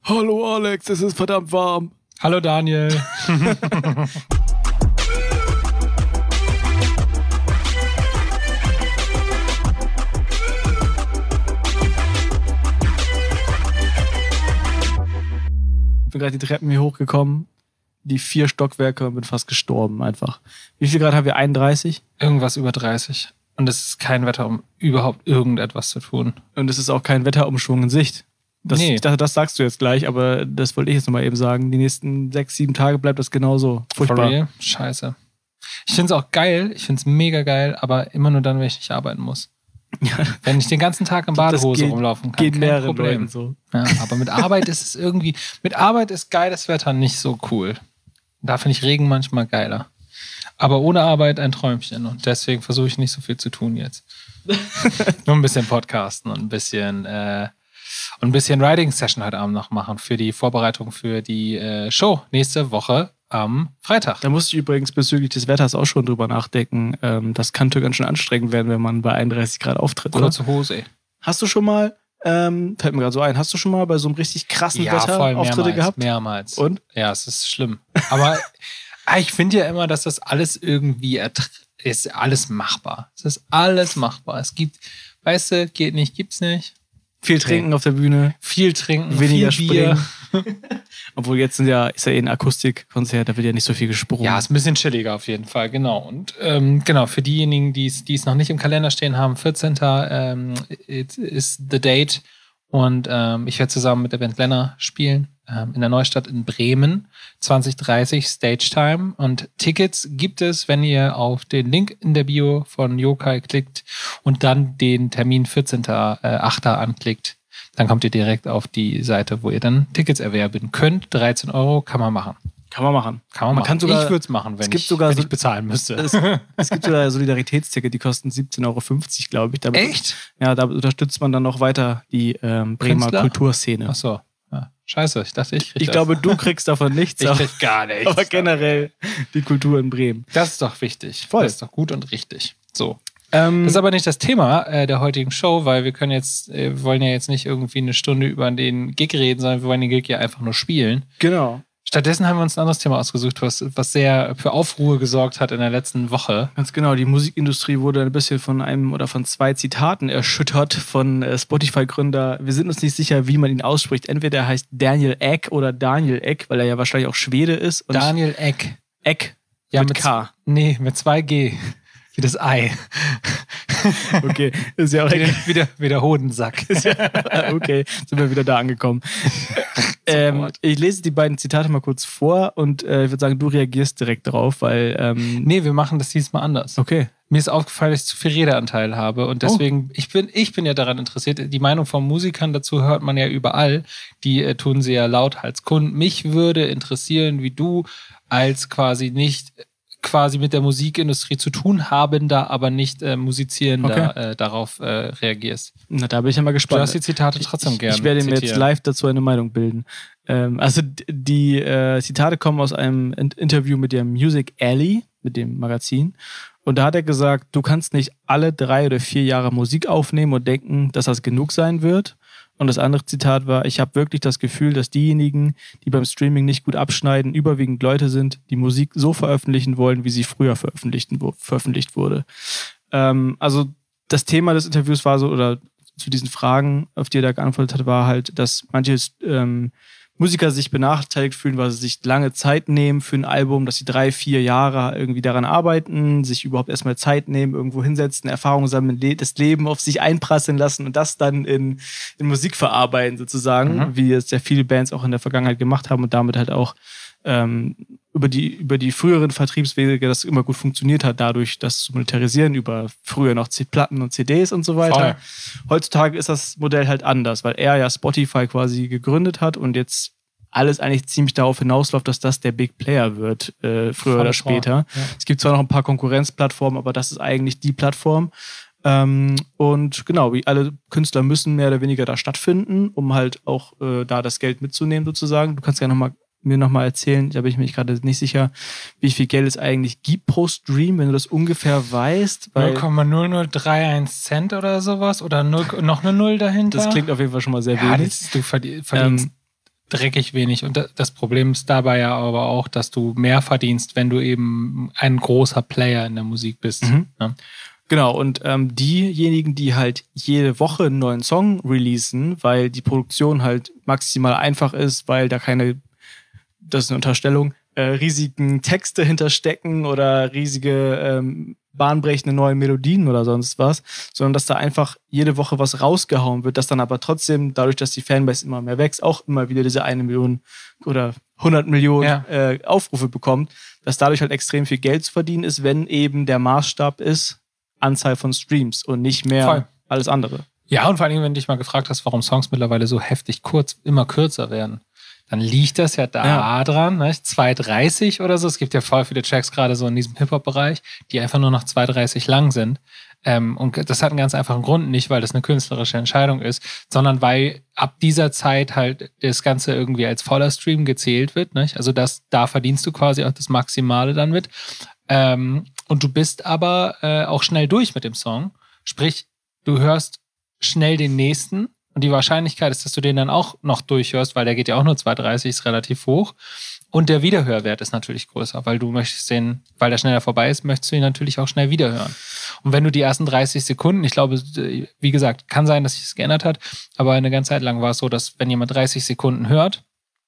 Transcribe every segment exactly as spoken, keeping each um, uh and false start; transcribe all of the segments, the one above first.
Hallo Alex, es ist verdammt warm. Hallo Daniel. Ich bin gerade die Treppen hier hochgekommen, die vier Stockwerke und bin fast gestorben einfach. Wie viel Grad haben wir? einunddreißig? Irgendwas über dreißig. Und es ist kein Wetter, um überhaupt irgendetwas zu tun. Und es ist auch kein Wetterumschwung in Sicht. Das, Nee. Ich dachte, das sagst du jetzt gleich, aber das wollte ich jetzt nochmal eben sagen. Die nächsten sechs, sieben Tage bleibt das genauso. Furchtbar. For real? Scheiße. Ich finde es auch geil, ich finde es mega geil, aber immer nur dann, wenn ich nicht arbeiten muss. Ja. Wenn ich den ganzen Tag in Badehose geht, rumlaufen kann, geht kein mehreren Problem. Leuten so. Ja, aber mit Arbeit ist es irgendwie, mit Arbeit ist geiles Wetter nicht so cool. Da finde ich Regen manchmal geiler. Aber ohne Arbeit ein Träumchen und deswegen versuche ich nicht so viel zu tun jetzt. Nur ein bisschen podcasten und ein bisschen äh, und ein bisschen Writing-Session heute Abend noch machen für die Vorbereitung für die äh, Show nächste Woche am Freitag. Da musste ich übrigens bezüglich des Wetters auch schon drüber nachdenken. Ähm, das kann ganz schön anstrengend werden, wenn man bei einunddreißig Grad auftritt. Kurze oder? Hose, ey. Hast du schon mal, ähm, fällt mir gerade so ein, hast du schon mal bei so einem richtig krassen Ja, Wetter voll, Auftritte mehrmals, gehabt? mehrmals. Und? Ja, es ist schlimm. Aber ich finde ja immer, dass das alles irgendwie ertr- ist alles machbar. Es ist alles machbar. Es gibt, weißt du, geht nicht, gibt's nicht. Viel trinken auf der Bühne, Viel trinken, weniger viel Bier. springen. Obwohl jetzt sind ja, ist ja eh ein Akustikkonzert, da wird ja nicht so viel gesprungen. Ja, ist ein bisschen chilliger auf jeden Fall, genau. Und ähm, genau, für diejenigen, die es noch nicht im Kalender stehen haben, vierzehnten Ähm, it is the date. Und ähm, ich werde zusammen mit der Band Glenner spielen ähm, in der Neustadt in Bremen. zwanzig dreißig Stage Time. Und Tickets gibt es, wenn ihr auf den Link in der Bio von Yokai klickt und dann den Termin vierzehnten achten anklickt. Dann kommt ihr direkt auf die Seite, wo ihr dann Tickets erwerben könnt. dreizehn Euro kann man machen. Kann man machen. Kann man, Man machen. kann sogar- ich würde es machen, wenn, es gibt ich, sogar wenn so- ich bezahlen müsste. Es, es gibt sogar Solidaritätsticket, die kosten siebzehn Euro fünfzig, glaube ich. Damit, Echt? Ja, da unterstützt man dann noch weiter die ähm, Bremer Künstler? Kulturszene. Ach so. Ja. Scheiße, ich dachte, ich krieg Ich das. glaube, du kriegst davon nichts, ich aber, krieg gar nichts. aber generell die Kultur in Bremen. Das ist doch wichtig. Voll. Das ist doch gut und richtig. So. Ähm, Das ist aber nicht das Thema äh, der heutigen Show, weil wir können jetzt, äh, wir wollen ja jetzt nicht irgendwie eine Stunde über den Gig reden, sondern wir wollen den Gig ja einfach nur spielen. genau. Stattdessen haben wir uns ein anderes Thema ausgesucht, was, was sehr für Aufruhr gesorgt hat in der letzten Woche. Ganz genau, die Musikindustrie wurde ein bisschen von einem oder von zwei Zitaten erschüttert von äh, Spotify-Gründer. Wir sind uns nicht sicher, wie man ihn ausspricht. Entweder er heißt Daniel Ek oder Daniel Ek, weil er ja wahrscheinlich auch Schwede ist. Und Daniel Ek. Ek Ja, mit, mit K. Nee, mit zwei G. Wie das Ei. Okay, ist ja auch Wie der, egal. wie der, wie der Hodensack. Okay, sind wir wieder da angekommen. ähm, ich lese die beiden Zitate mal kurz vor und äh, ich würde sagen, du reagierst direkt drauf, weil ähm, Nee, wir machen das diesmal anders. okay. Mir ist aufgefallen, dass ich zu viel Redeanteil habe und deswegen, oh. ich bin ich bin ja daran interessiert. Die Meinung von Musikern dazu hört man ja überall. Die äh, tun sie ja lauthals kund. Mich würde interessieren, wie du als quasi nicht quasi mit der Musikindustrie zu tun habender, aber nicht äh, musizierender Okay. äh, darauf äh, reagierst. Na, da bin ich ja mal Du gespannt. darfst die Zitate trotzdem ich, gerne ich werde mir jetzt zitieren. live dazu eine Meinung bilden. Ähm, also d- die äh, Zitate kommen aus einem In- Interview mit dem Music Alley, mit dem Magazin. Und da hat er gesagt, du kannst nicht alle drei oder vier Jahre Musik aufnehmen und denken, dass das genug sein wird. Und das andere Zitat war, ich habe wirklich das Gefühl, dass diejenigen, die beim Streaming nicht gut abschneiden, überwiegend Leute sind, die Musik so veröffentlichen wollen, wie sie früher veröffentlicht, veröffentlicht wurde. Ähm, also das Thema des Interviews war so, oder zu diesen Fragen, auf die er da geantwortet hat, war halt, dass manche ähm, Musiker sich benachteiligt fühlen, weil sie sich lange Zeit nehmen für ein Album, dass sie drei, vier Jahre irgendwie daran arbeiten, sich überhaupt erstmal Zeit nehmen, irgendwo hinsetzen, Erfahrungen sammeln, le- das Leben auf sich einprasseln lassen und das dann in, in Musik verarbeiten sozusagen, Mhm. wie es sehr viele Bands auch in der Vergangenheit gemacht haben und damit halt auch ähm, über die, über die früheren Vertriebswege das immer gut funktioniert hat, dadurch das zu monetarisieren, über früher noch C- Platten und C Ds und so weiter. Voll. Heutzutage ist das Modell halt anders, weil er ja Spotify quasi gegründet hat und jetzt alles eigentlich ziemlich darauf hinausläuft, dass das der Big Player wird, äh, früher Voll oder klar, später. ja. Es gibt zwar noch ein paar Konkurrenzplattformen, aber das ist eigentlich die Plattform. Ähm, und genau, wie alle Künstler müssen mehr oder weniger da stattfinden, um halt auch äh, da das Geld mitzunehmen sozusagen. Du kannst ja noch mal, mir nochmal erzählen, da bin ich mir gerade nicht sicher, wie viel Geld es eigentlich gibt pro Stream, wenn du das ungefähr weißt. Weil null Komma null null drei eins Cent oder sowas oder null, noch eine Null dahinter. das klingt auf jeden Fall schon mal sehr ja, wenig. das, du verdien- verdienst Ähm, dreckig wenig. Und das Problem ist dabei ja aber auch, dass du mehr verdienst, wenn du eben ein großer Player in der Musik bist. Mhm. Ne? Genau, und ähm, diejenigen, die halt jede Woche einen neuen Song releasen, weil die Produktion halt maximal einfach ist, weil da keine, das ist eine Unterstellung, äh, riesigen Texte hinterstecken oder riesige ähm, bahnbrechende neue Melodien oder sonst was, sondern dass da einfach jede Woche was rausgehauen wird, dass dann aber trotzdem, dadurch, dass die Fanbase immer mehr wächst, auch immer wieder diese eine Million oder hundert Millionen Ja. äh, Aufrufe bekommt, dass dadurch halt extrem viel Geld zu verdienen ist, wenn eben der Maßstab ist, Anzahl von Streams und nicht mehr Voll. alles andere. Ja, und vor allem, wenn du dich mal gefragt hast, warum Songs mittlerweile so heftig kurz, immer kürzer werden, dann liegt das ja da Ja. dran, ne? zwei dreißig oder so. Es gibt ja voll viele Tracks gerade so in diesem Hip-Hop-Bereich, die einfach nur noch zwei dreißig lang sind. Ähm, und das hat einen ganz einfachen Grund, nicht weil das eine künstlerische Entscheidung ist, sondern weil ab dieser Zeit halt das Ganze irgendwie als voller Stream gezählt wird. Nicht? Also das, da verdienst du quasi auch das Maximale dann mit. Ähm, und du bist aber äh, auch schnell durch mit dem Song. Sprich, du hörst schnell den nächsten und die Wahrscheinlichkeit ist, dass du den dann auch noch durchhörst, weil der geht ja auch nur zwei dreißig, ist relativ hoch. Und der Wiederhörwert ist natürlich größer, weil du möchtest den, weil der schneller vorbei ist, möchtest du ihn natürlich auch schnell wiederhören. Und wenn du die ersten dreißig Sekunden, ich glaube, wie gesagt, kann sein, dass sich das geändert hat, aber eine ganze Zeit lang war es so, dass wenn jemand dreißig Sekunden hört,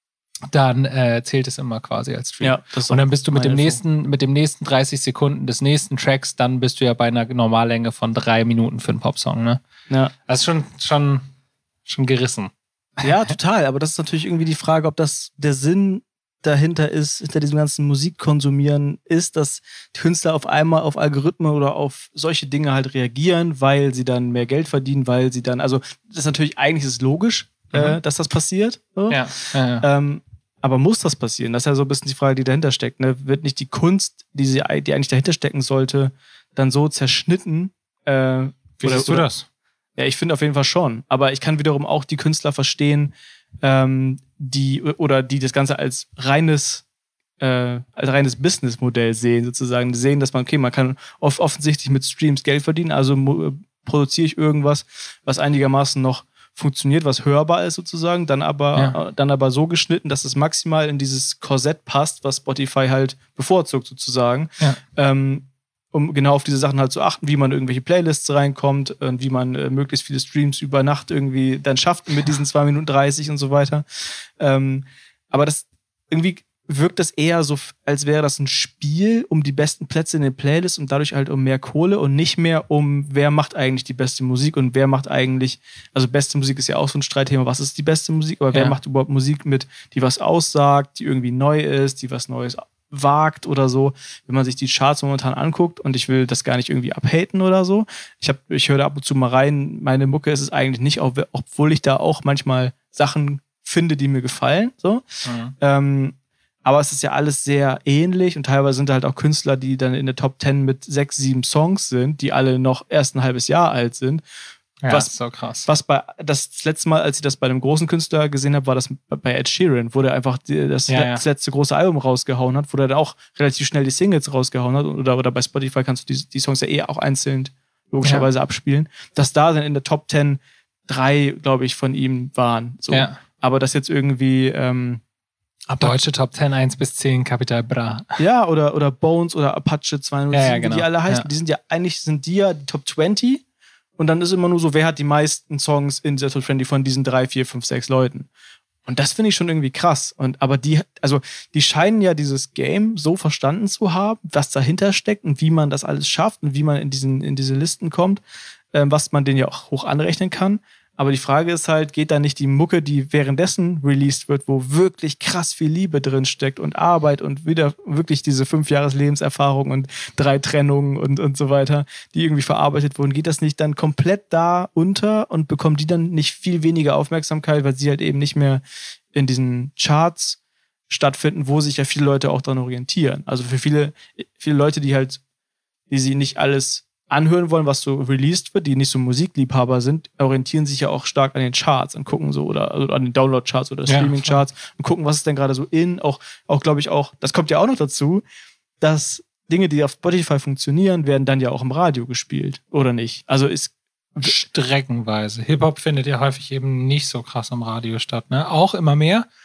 dann äh, zählt es immer quasi als Stream. Ja, das ist und dann bist du mit dem meine nächsten, mit dem nächsten dreißig Sekunden des nächsten Tracks, dann bist du ja bei einer Normallänge von drei Minuten für einen Popsong, ne? Ja. Das ist schon, schon, schon gerissen. Ja, total. Aber das ist natürlich irgendwie die Frage, ob das der Sinn dahinter ist, hinter diesem ganzen Musikkonsumieren ist, dass Künstler auf einmal auf Algorithmen oder auf solche Dinge halt reagieren, weil sie dann mehr Geld verdienen, weil sie dann, also das ist natürlich, eigentlich ist es logisch, mhm. äh, dass das passiert. So. Ja, ja, ja. Ähm, aber muss das passieren? Das ist ja so ein bisschen die Frage, die dahinter steckt. Ne? Wird nicht die Kunst, die, sie, die eigentlich dahinter stecken sollte, dann so zerschnitten? Äh, Wie oder, siehst du oder, das? Ja, ich finde auf jeden Fall schon. Aber ich kann wiederum auch die Künstler verstehen, ähm, die oder die das Ganze als reines äh, als reines Businessmodell sehen, sozusagen. Die sehen, dass man, okay, man kann oft offensichtlich mit Streams Geld verdienen, also mo- produziere ich irgendwas, was einigermaßen noch funktioniert, was hörbar ist sozusagen, dann aber, Ja. äh, dann aber so geschnitten, dass es maximal in dieses Korsett passt, was Spotify halt bevorzugt sozusagen. Ja. Ähm, um genau auf diese Sachen halt zu achten, wie man in irgendwelche Playlists reinkommt und wie man äh, möglichst viele Streams über Nacht irgendwie dann schafft mit diesen zwei Minuten dreißig und so weiter. Ähm, aber das irgendwie wirkt das eher so, als wäre das ein Spiel um die besten Plätze in den Playlists und dadurch halt um mehr Kohle und nicht mehr um, wer macht eigentlich die beste Musik und wer macht eigentlich, also beste Musik ist ja auch so ein Streitthema, was ist die beste Musik, aber wer Ja. macht überhaupt Musik mit, die was aussagt, die irgendwie neu ist, die was Neues wagt oder so, wenn man sich die Charts momentan anguckt, und ich will das gar nicht irgendwie abhaten oder so. Ich hab, ich höre da ab und zu mal rein, meine Mucke ist es eigentlich nicht, auch, obwohl ich da auch manchmal Sachen finde, die mir gefallen. So. Mhm. Ähm, aber es ist ja alles sehr ähnlich und teilweise sind da halt auch Künstler, die dann in der Top Ten mit sechs, sieben Songs sind, die alle noch erst ein halbes Jahr alt sind. Ja, was, ist so krass. Was bei, das letzte Mal, als ich das bei einem großen Künstler gesehen habe, war das bei Ed Sheeran, wo der einfach die, das, Ja, ja. das letzte große Album rausgehauen hat, wo der dann auch relativ schnell die Singles rausgehauen hat. Oder, oder bei Spotify kannst du die, die Songs ja eh auch einzeln logischerweise ja. abspielen. Dass da dann in der Top Ten drei, glaube ich, von ihm waren. So. Ja. Aber das jetzt irgendwie ähm, Deutsche Top Ten, eins bis zehn, Capital Bra. Ja, oder, oder Bones oder Apache zweihundertsieben, Ja, ja, wie genau. die alle heißen. Ja. Die sind ja, eigentlich sind die ja die Top zwanzig. Und dann ist immer nur so, wer hat die meisten Songs in dieser Top zwanzig von diesen drei, vier, fünf, sechs Leuten. Und das finde ich schon irgendwie krass. Und, aber die, also, die scheinen ja dieses Game so verstanden zu haben, was dahinter steckt und wie man das alles schafft und wie man in diesen, in diese Listen kommt, ähm, was man denen ja auch hoch anrechnen kann. Aber die Frage ist halt, geht da nicht die Mucke, die währenddessen released wird, wo wirklich krass viel Liebe drin steckt und Arbeit und wieder wirklich diese fünf Jahres Lebenserfahrung und drei Trennungen und, und so weiter, die irgendwie verarbeitet wurden, geht das nicht dann komplett da unter und bekommt die dann nicht viel weniger Aufmerksamkeit, weil sie halt eben nicht mehr in diesen Charts stattfinden, wo sich ja viele Leute auch dran orientieren. Also für viele, viele Leute, die halt, die sie nicht alles anhören wollen, was so released wird, die nicht so Musikliebhaber sind, orientieren sich ja auch stark an den Charts und gucken so, oder also an den Download-Charts oder Streaming-Charts ja, und gucken, was ist denn gerade so in, auch, auch glaube ich auch, das kommt ja auch noch dazu, dass Dinge, die auf Spotify funktionieren, werden dann ja auch im Radio gespielt, oder nicht? Also ist streckenweise. Hip-Hop findet ja häufig eben nicht so krass im Radio statt, ne? Auch immer mehr,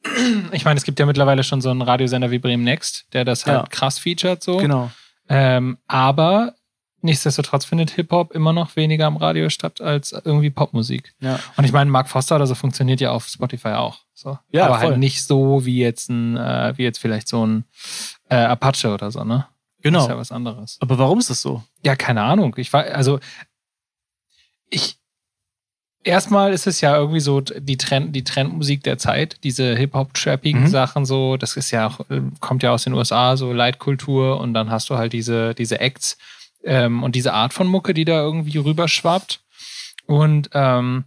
Ich meine, es gibt ja mittlerweile schon so einen Radiosender wie Bremen Next, der das halt Ja. krass featured so. Genau. Ähm, aber nichtsdestotrotz findet Hip-Hop immer noch weniger am Radio statt als irgendwie Popmusik. Ja. Und ich meine, Mark Foster oder so funktioniert ja auf Spotify auch. So. Ja, aber voll. halt nicht so wie jetzt ein, äh, wie jetzt vielleicht so ein äh, Apache oder so, ne? Genau. Das ist ja was anderes. Aber warum ist das so? Ja, keine Ahnung. Ich war, also ich erstmal ist es ja irgendwie so die Trend, die Trendmusik der Zeit, diese Hip-Hop-trappigen Mhm. Sachen so, das ist ja auch, äh, kommt ja aus den U S A, so Leitkultur und dann hast du halt diese, diese Acts ähm, und diese Art von Mucke, die da irgendwie rüberschwappt. Und ähm,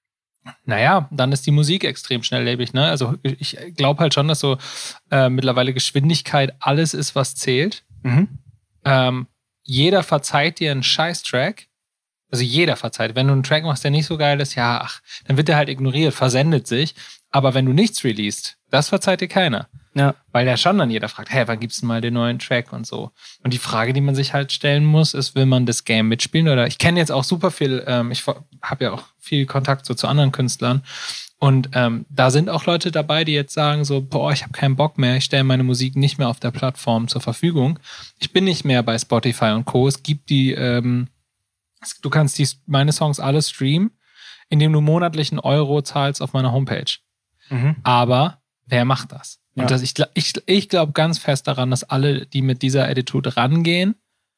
naja, dann ist die Musik extrem schnelllebig, ne? Also ich glaube halt schon, dass so äh, mittlerweile Geschwindigkeit alles ist, was zählt. Mhm. Ähm, jeder verzeiht dir einen Scheiß-Track. Also jeder verzeiht. Wenn du einen Track machst, der nicht so geil ist, ja, ach, dann wird der halt ignoriert, versendet sich. Aber wenn du nichts releast, das verzeiht dir keiner. Ja. Weil ja schon dann jeder fragt, hey, wann gibt's denn mal den neuen Track und so. Und die Frage, die man sich halt stellen muss, ist, will man das Game mitspielen? Oder ich kenne jetzt auch super viel, ähm, ich habe ja auch viel Kontakt so zu anderen Künstlern. Und ähm, da sind auch Leute dabei, die jetzt sagen so, boah, ich habe keinen Bock mehr, ich stelle meine Musik nicht mehr auf der Plattform zur Verfügung. Ich bin nicht mehr bei Spotify und Co. Es gibt die, ähm, du kannst die, meine Songs alle streamen, indem du monatlich einen Euro zahlst auf meiner Homepage. Mhm. Aber wer macht das? Ja. Und das, ich, ich, ich glaube ganz fest daran, dass alle, die mit dieser Attitude rangehen,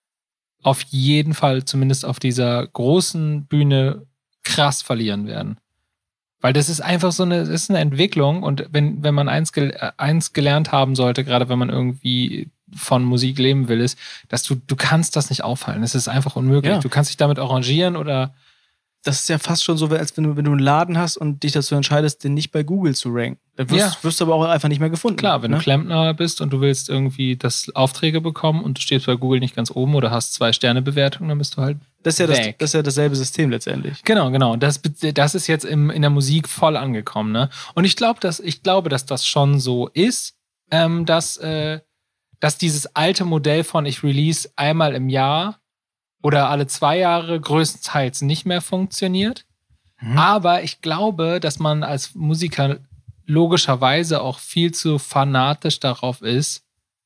auf jeden Fall zumindest auf dieser großen Bühne krass verlieren werden. Weil das ist einfach so eine, das ist eine Entwicklung und wenn, wenn man eins, gel, eins gelernt haben sollte, gerade wenn man irgendwie von Musik leben will, ist, dass du, du kannst das nicht aufhalten. Es ist einfach unmöglich. Ja. Du kannst dich damit arrangieren oder Das ist ja fast schon so, als wenn du, wenn du einen Laden hast und dich dazu entscheidest, den nicht bei Google zu ranken. Dann wirst, Ja. wirst du aber auch einfach nicht mehr gefunden. klar, wenn ne? du Klempner bist und du willst irgendwie das Aufträge bekommen und du stehst bei Google nicht ganz oben oder hast zwei Sterne Bewertung, dann bist du halt Das ist ja, das, weg. das ist ja dasselbe System letztendlich. Genau, genau. Und das, das ist jetzt im, in der Musik voll angekommen, ne? Und ich glaube, dass, ich glaube, dass das schon so ist, ähm, dass, äh, dass dieses alte Modell von ich release einmal im Jahr oder alle zwei Jahre größtenteils nicht mehr funktioniert. Mhm. Aber ich glaube, dass man als Musiker logischerweise auch viel zu fanatisch darauf ist,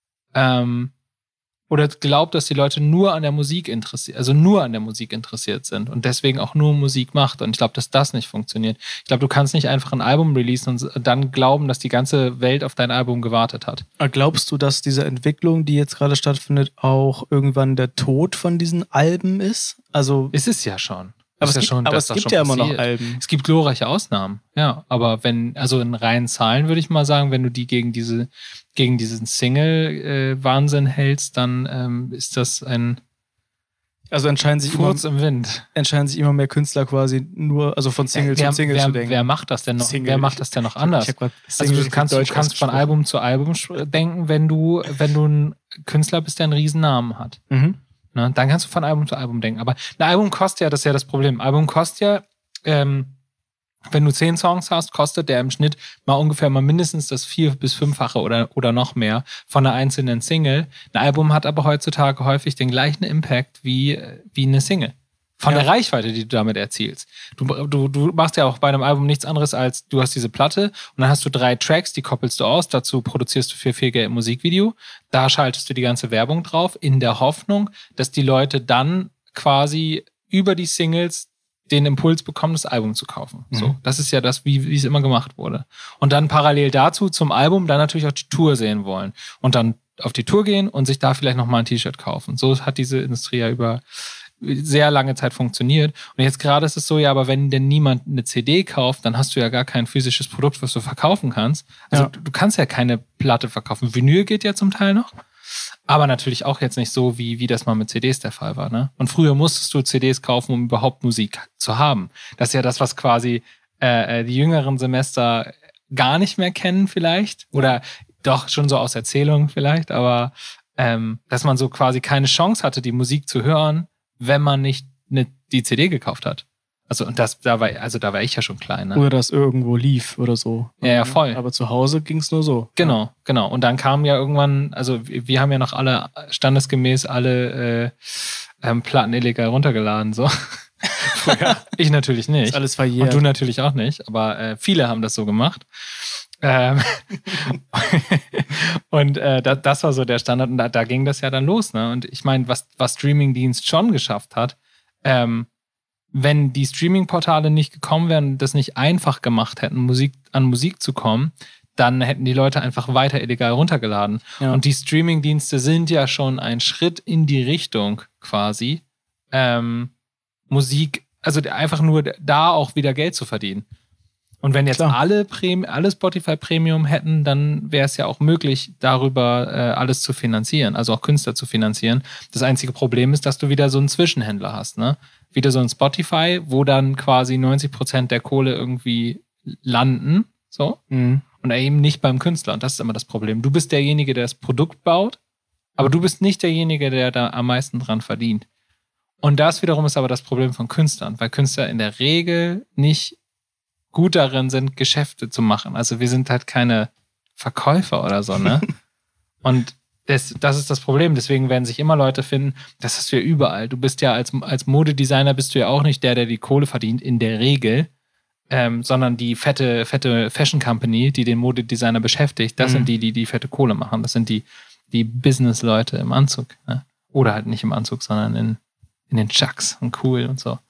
ähm, oder glaubt, dass die Leute nur an der Musik interessiert, also nur an der Musik interessiert sind und deswegen auch nur Musik macht. Und ich glaube, dass das nicht funktioniert. Ich glaube, du kannst nicht einfach ein Album releasen und dann glauben, dass die ganze Welt auf dein Album gewartet hat. Aber glaubst du, dass diese Entwicklung, die jetzt gerade stattfindet, auch irgendwann der Tod von diesen Alben ist? Also, Ist es ja schon. aber Ist es ja gibt, schon, aber dass es das gibt schon ja immer noch passiert. Alben. Es gibt glorreiche Ausnahmen, ja. Aber wenn, also in reinen Zahlen würde ich mal sagen, wenn du die gegen diese, gegen diesen Single-Wahnsinn hältst, dann ähm, ist das ein Also entscheiden sich, immer, Furz im Wind. entscheiden sich immer mehr Künstler quasi nur, also von Single wer, zu Single wer, zu denken. wer macht das denn noch? Single. Wer macht das denn noch anders? Ich hab grad Also Single du kannst, du Deutsch kannst von ausgesprochen. Album zu Album sch- denken, wenn du, wenn du ein Künstler bist, der einen riesen Namen hat. Mhm. Ne? Dann kannst du von Album zu Album denken. Aber ein Album kostet ja, das ist ja das Problem. Ein Album kostet ja, ähm, wenn du zehn Songs hast, kostet der im Schnitt mal ungefähr mal mindestens das vier- bis fünffache oder, oder noch mehr von einer einzelnen Single. Ein Album hat aber heutzutage häufig den gleichen Impact wie, wie eine Single. Von Ja. der Reichweite, die du damit erzielst. Du, du, du machst ja auch bei einem Album nichts anderes als, du hast diese Platte und dann hast du drei Tracks, die koppelst du aus, dazu produzierst du für viel Geld ein Musikvideo, da schaltest du die ganze Werbung drauf, in der Hoffnung, dass die Leute dann quasi über die Singles den Impuls bekommen, das Album zu kaufen. Mhm. So, das ist ja das, wie, wie es immer gemacht wurde. Und dann parallel dazu zum Album dann natürlich auch die Tour sehen wollen. Und dann auf die Tour gehen und sich da vielleicht nochmal ein T-Shirt kaufen. So hat diese Industrie ja über sehr lange Zeit funktioniert. Und jetzt gerade ist es so, ja, aber wenn denn niemand eine C D kauft, dann hast du ja gar kein physisches Produkt, was du verkaufen kannst. Also Ja. du, du kannst ja keine Platte verkaufen. Vinyl geht ja zum Teil noch. Aber natürlich auch jetzt nicht so, wie, wie das mal mit C Ds der Fall war. Ne? Und früher musstest du C Ds kaufen, um überhaupt Musik zu haben. Das ist ja das, was quasi äh, die jüngeren Semester gar nicht mehr kennen vielleicht. Oder doch schon so aus Erzählungen vielleicht. Aber ähm, dass man so quasi keine Chance hatte, die Musik zu hören, wenn man nicht eine, die C D gekauft hat. Also, und das, da war, also da war ich ja schon klein, ne? Oder das irgendwo lief oder so. Ja, ja, voll. Aber zu Hause ging es nur so. Genau, genau. Und dann kam ja irgendwann, also wir, wir haben ja noch alle standesgemäß alle äh, ähm, Platten illegal runtergeladen, so. Früher. Ich natürlich Ja. Ist nicht. alles verjährt. Und du natürlich auch nicht, aber äh, viele haben das so gemacht. Ähm, und äh, das, das war so der Standard und da, da ging das ja dann los. Ne? Und ich meine, was, was Streamingdienst schon geschafft hat, ähm, wenn die Streaming-Portale nicht gekommen wären und das nicht einfach gemacht hätten, Musik an Musik zu kommen, dann hätten die Leute einfach weiter illegal runtergeladen. Ja. Und die Streaming-Dienste sind ja schon ein Schritt in die Richtung quasi, ähm, Musik, also einfach nur da auch wieder Geld zu verdienen. Und wenn jetzt Klar. alle Premi- alle Spotify Premium hätten, dann wäre es ja auch möglich, darüber äh, alles zu finanzieren, also auch Künstler zu finanzieren. Das einzige Problem ist, dass du wieder so einen Zwischenhändler hast, ne? Wieder so ein Spotify, wo dann quasi neunzig Prozent der Kohle irgendwie landen, so. Mhm. Und eben nicht beim Künstler. Und das ist immer das Problem. Du bist derjenige, der das Produkt baut, aber du bist nicht derjenige, der da am meisten dran verdient. Und das wiederum ist aber das Problem von Künstlern, weil Künstler in der Regel nicht gut darin sind, Geschäfte zu machen. Also wir sind halt keine Verkäufer oder so, ne? Und das, das ist das Problem. Deswegen werden sich immer Leute finden, das hast du ja überall. Du bist ja als, als Modedesigner bist du ja auch nicht der, der die Kohle verdient, in der Regel, ähm, sondern die fette, fette Fashion Company, die den Modedesigner beschäftigt, das mhm. sind die, die die fette Kohle machen. Das sind die, die Business-Leute im Anzug, ne? Oder halt nicht im Anzug, sondern in, in den Chucks und cool und so.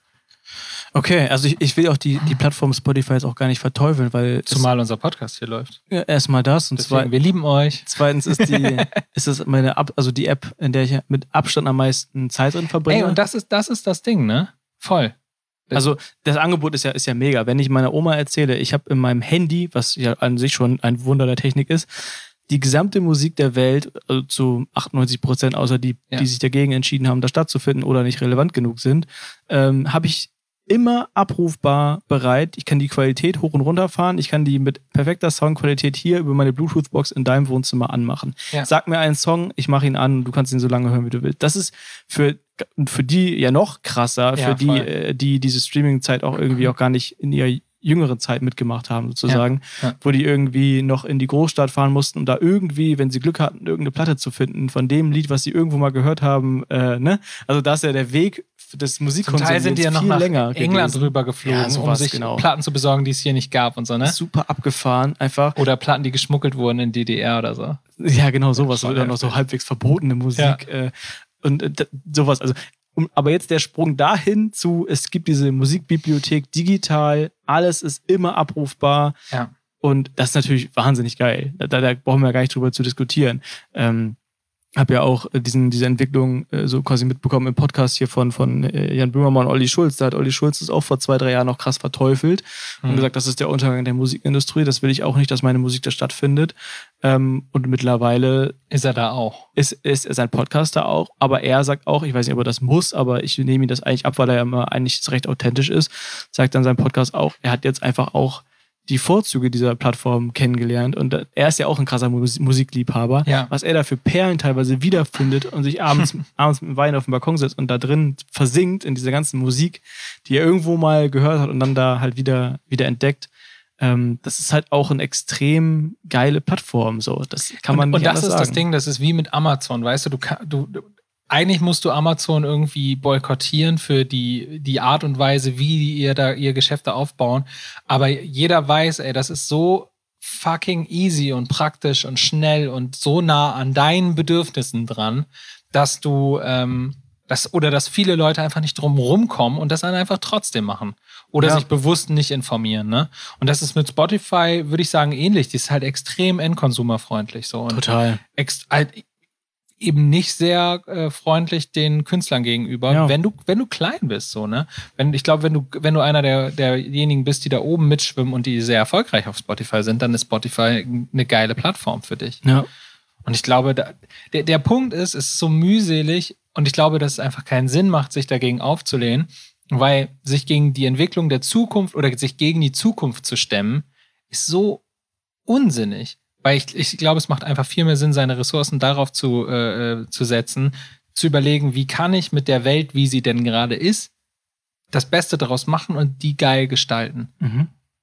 Okay, also ich, ich will auch die, die Plattform Spotify jetzt auch gar nicht verteufeln, weil... Zumal unser Podcast hier läuft. Ja, erstmal das und Deswegen, zwei, wir lieben euch. Zweitens ist die ist es meine Ab, also die App, in der ich mit Abstand am meisten Zeit drin verbringe. Ey, und das ist, das ist das Ding, ne? Voll. Also das Angebot ist ja, ist ja mega. Wenn ich meiner Oma erzähle, ich habe in meinem Handy, was ja an sich schon ein Wunder der Technik ist, die gesamte Musik der Welt, also zu achtundneunzig Prozent, außer die, ja. die sich dagegen entschieden haben, da stattzufinden oder nicht relevant genug sind, ähm, habe ich immer abrufbar bereit. Ich kann die Qualität hoch und runter fahren. Ich kann die mit perfekter Soundqualität hier über meine Bluetooth-Box in deinem Wohnzimmer anmachen. Ja. Sag mir einen Song, ich mache ihn an und du kannst ihn so lange hören, wie du willst. Das ist für, für die ja noch krasser, ja, für die, äh, die diese Streaming-Zeit auch irgendwie auch gar nicht in ihrer jüngeren Zeit mitgemacht haben, sozusagen, ja. Ja. wo die irgendwie noch in die Großstadt fahren mussten, um da irgendwie, wenn sie Glück hatten, irgendeine Platte zu finden von dem Lied, was sie irgendwo mal gehört haben, äh, ne? Also da ist ja der Weg des Musikkonsums Zum Teil sind die ja noch nach länger England gewesen. Rüber geflogen, ja, sowas, um sich genau. Platten zu besorgen, die es hier nicht gab und so, ne? Super abgefahren, einfach. Oder Platten, die geschmuggelt wurden in D D R oder so. Ja, genau, sowas. Oder noch so halbwegs verbotene Musik. Ja. Äh, und äh, sowas, also Um, aber jetzt der Sprung dahin zu, es gibt diese Musikbibliothek digital, alles ist immer abrufbar. Ja. Und das ist natürlich wahnsinnig geil. Da, da brauchen wir ja gar nicht drüber zu diskutieren. Ähm, habe ja auch diesen, diese Entwicklung äh, so quasi mitbekommen im Podcast hier von, von äh, Jan Böhmermann und Olli Schulz. Da hat Olli Schulz das auch vor zwei, drei Jahren noch krass verteufelt mhm. und gesagt, das ist der Untergang der Musikindustrie. Das will ich auch nicht, dass meine Musik da stattfindet. Ähm, und mittlerweile ist er da auch. Ist, ist, ist ein Podcaster auch. Aber er sagt auch, ich weiß nicht, ob er das muss, aber ich nehme ihm das eigentlich ab, weil er ja immer eigentlich recht authentisch ist, sagt dann sein Podcast auch, er hat jetzt einfach auch die Vorzüge dieser Plattform kennengelernt und er ist ja auch ein krasser Mus- Musikliebhaber, ja. was er da für Perlen teilweise wiederfindet und sich abends, abends mit dem Wein auf den Balkon setzt und da drin versinkt in dieser ganzen Musik, die er irgendwo mal gehört hat und dann da halt wieder, wieder entdeckt. Ähm, das ist halt auch eine extrem geile Plattform, so. Das kann man und, nicht und das ist sagen. Das Ding, das ist wie mit Amazon, weißt du, du, du, du eigentlich musst du Amazon irgendwie boykottieren für die, die Art und Weise, wie ihr da ihr Geschäfte aufbauen. Aber jeder weiß, ey, das ist so fucking easy und praktisch und schnell und so nah an deinen Bedürfnissen dran, dass du, ähm, das, oder dass viele Leute einfach nicht drum rumkommen und das dann einfach trotzdem machen. Oder ja. sich bewusst nicht informieren, ne? Und das ist mit Spotify, würde ich sagen, ähnlich. Die ist halt extrem endkonsumerfreundlich, so. Und total. Ex- halt, eben nicht sehr äh, freundlich den Künstlern gegenüber, ja. wenn du wenn du klein bist, so, ne? Wenn ich glaube, wenn du wenn du einer der derjenigen bist, die da oben mitschwimmen und die sehr erfolgreich auf Spotify sind, dann ist Spotify eine geile Plattform für dich. Ja. Und ich glaube, da, der der Punkt ist, es ist so mühselig und ich glaube, dass es einfach keinen Sinn macht, sich dagegen aufzulehnen, weil sich gegen die Entwicklung der Zukunft oder sich gegen die Zukunft zu stemmen, ist so unsinnig. Weil ich, ich glaube, es macht einfach viel mehr Sinn, seine Ressourcen darauf zu, äh, zu setzen, zu überlegen, wie kann ich mit der Welt, wie sie denn gerade ist, das Beste daraus machen und die geil gestalten. Mhm.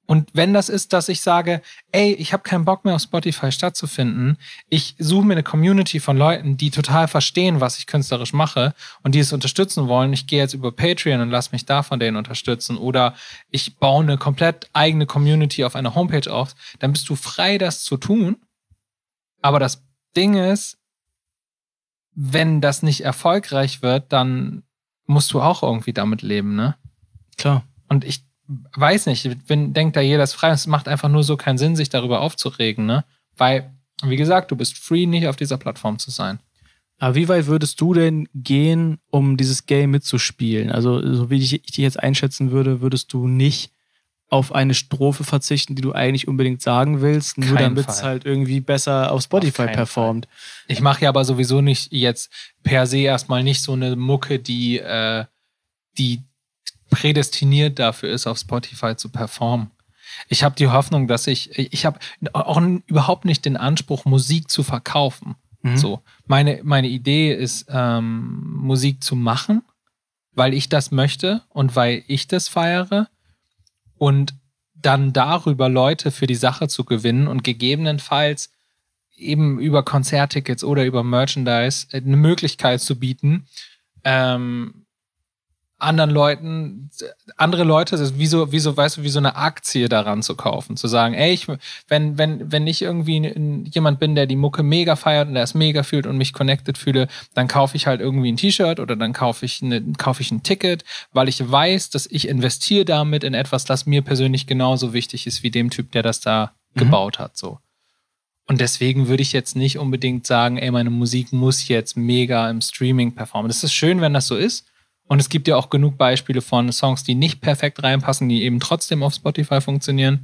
Und wenn das ist, dass ich sage, ey, ich habe keinen Bock mehr auf Spotify stattzufinden, ich suche mir eine Community von Leuten, die total verstehen, was ich künstlerisch mache und die es unterstützen wollen. Ich gehe jetzt über Patreon und lass mich da von denen unterstützen. Oder ich baue eine komplett eigene Community auf einer Homepage auf. Dann bist du frei, das zu tun. Aber das Ding ist, wenn das nicht erfolgreich wird, dann musst du auch irgendwie damit leben, ne? Klar. Und ich weiß nicht, ich bin, denkt da jeder ist frei. Es macht einfach nur so keinen Sinn, sich darüber aufzuregen, ne? Weil, wie gesagt, du bist free, nicht auf dieser Plattform zu sein. Aber wie weit würdest du denn gehen, um dieses Game mitzuspielen? Also, so wie ich, ich dich jetzt einschätzen würde, würdest du nicht auf eine Strophe verzichten, die du eigentlich unbedingt sagen willst, nur damit es halt irgendwie besser auf Spotify auf performt. Fall. Ich mache ja aber sowieso nicht jetzt per se erstmal nicht so eine Mucke, die, äh, die prädestiniert dafür ist, auf Spotify zu performen. Ich habe die Hoffnung, dass ich, ich habe auch überhaupt nicht den Anspruch, Musik zu verkaufen. Mhm. So, meine, meine Idee ist, ähm, Musik zu machen, weil ich das möchte und weil ich das feiere und dann darüber Leute für die Sache zu gewinnen und gegebenenfalls eben über Konzerttickets oder über Merchandise eine Möglichkeit zu bieten, ähm, anderen Leuten, andere Leute, das ist wie so, wie so, weißt du, wie so eine Aktie daran zu kaufen, zu sagen, ey, ich, wenn, wenn, wenn ich irgendwie jemand bin, der die Mucke mega feiert und der es mega fühlt und mich connected fühle, dann kaufe ich halt irgendwie ein T-Shirt oder dann kaufe ich eine, kaufe ich ein Ticket, weil ich weiß, dass ich investiere damit in etwas, das mir persönlich genauso wichtig ist wie dem Typ, der das da mhm. gebaut hat, so. Und deswegen würde ich jetzt nicht unbedingt sagen, ey, meine Musik muss jetzt mega im Streaming performen. Das ist schön, wenn das so ist. Und es gibt ja auch genug Beispiele von Songs, die nicht perfekt reinpassen, die eben trotzdem auf Spotify funktionieren.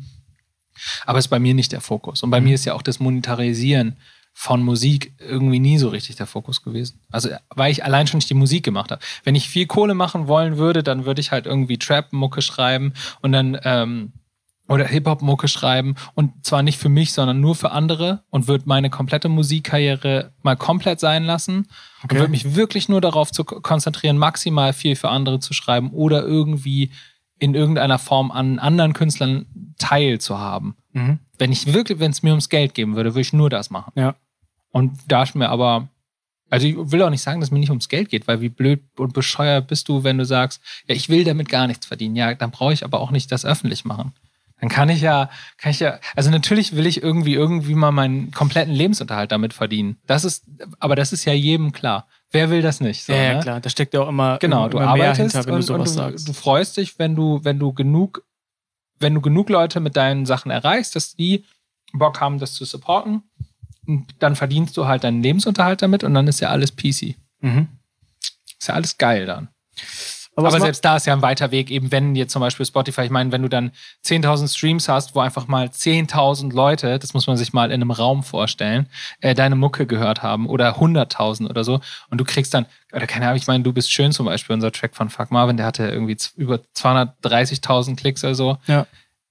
Aber ist bei mir nicht der Fokus. Und bei mhm. mir ist ja auch das Monetarisieren von Musik irgendwie nie so richtig der Fokus gewesen. Also weil ich allein schon nicht die Musik gemacht habe. Wenn ich viel Kohle machen wollen würde, dann würde ich halt irgendwie Trap-Mucke schreiben und dann ähm, oder Hip-Hop-Mucke schreiben und zwar nicht für mich, sondern nur für andere und würde meine komplette Musikkarriere mal komplett sein lassen okay. und würde mich wirklich nur darauf zu konzentrieren, maximal viel für andere zu schreiben oder irgendwie in irgendeiner Form an anderen Künstlern Teil zu haben. Mhm. Wenn ich wirklich, wenn es mir ums Geld geben würde, würde ich nur das machen. Ja. Und da ist mir aber, also ich will auch nicht sagen, dass es mir nicht ums Geld geht, weil wie blöd und bescheuert bist du, wenn du sagst, ja, ich will damit gar nichts verdienen. Ja, dann brauche ich aber auch nicht das öffentlich machen. Dann kann ich ja, kann ich ja, also natürlich will ich irgendwie, irgendwie mal meinen kompletten Lebensunterhalt damit verdienen. Das ist, aber das ist ja jedem klar. Wer will das nicht? So, ja, ja, ne? klar. Da steckt ja auch immer, genau, immer du arbeitest mehr hinter, wenn und, du sowas und du, sagst. Du freust dich, wenn du, wenn du genug, wenn du genug Leute mit deinen Sachen erreichst, dass die Bock haben, das zu supporten. Und dann verdienst du halt deinen Lebensunterhalt damit und dann ist ja alles P C. Mhm. Ist ja alles geil dann. Aber, Aber selbst da ist ja ein weiter Weg, eben wenn jetzt zum Beispiel Spotify, ich meine, wenn du dann zehntausend Streams hast, wo einfach mal zehntausend Leute, das muss man sich mal in einem Raum vorstellen, äh, deine Mucke gehört haben oder hunderttausend oder so und du kriegst dann, oder keine Ahnung, ich meine, Du bist schön zum Beispiel, unser Track von Fuck Marvin, der hatte irgendwie z- über zweihundertdreißigtausend Klicks oder so. Ja.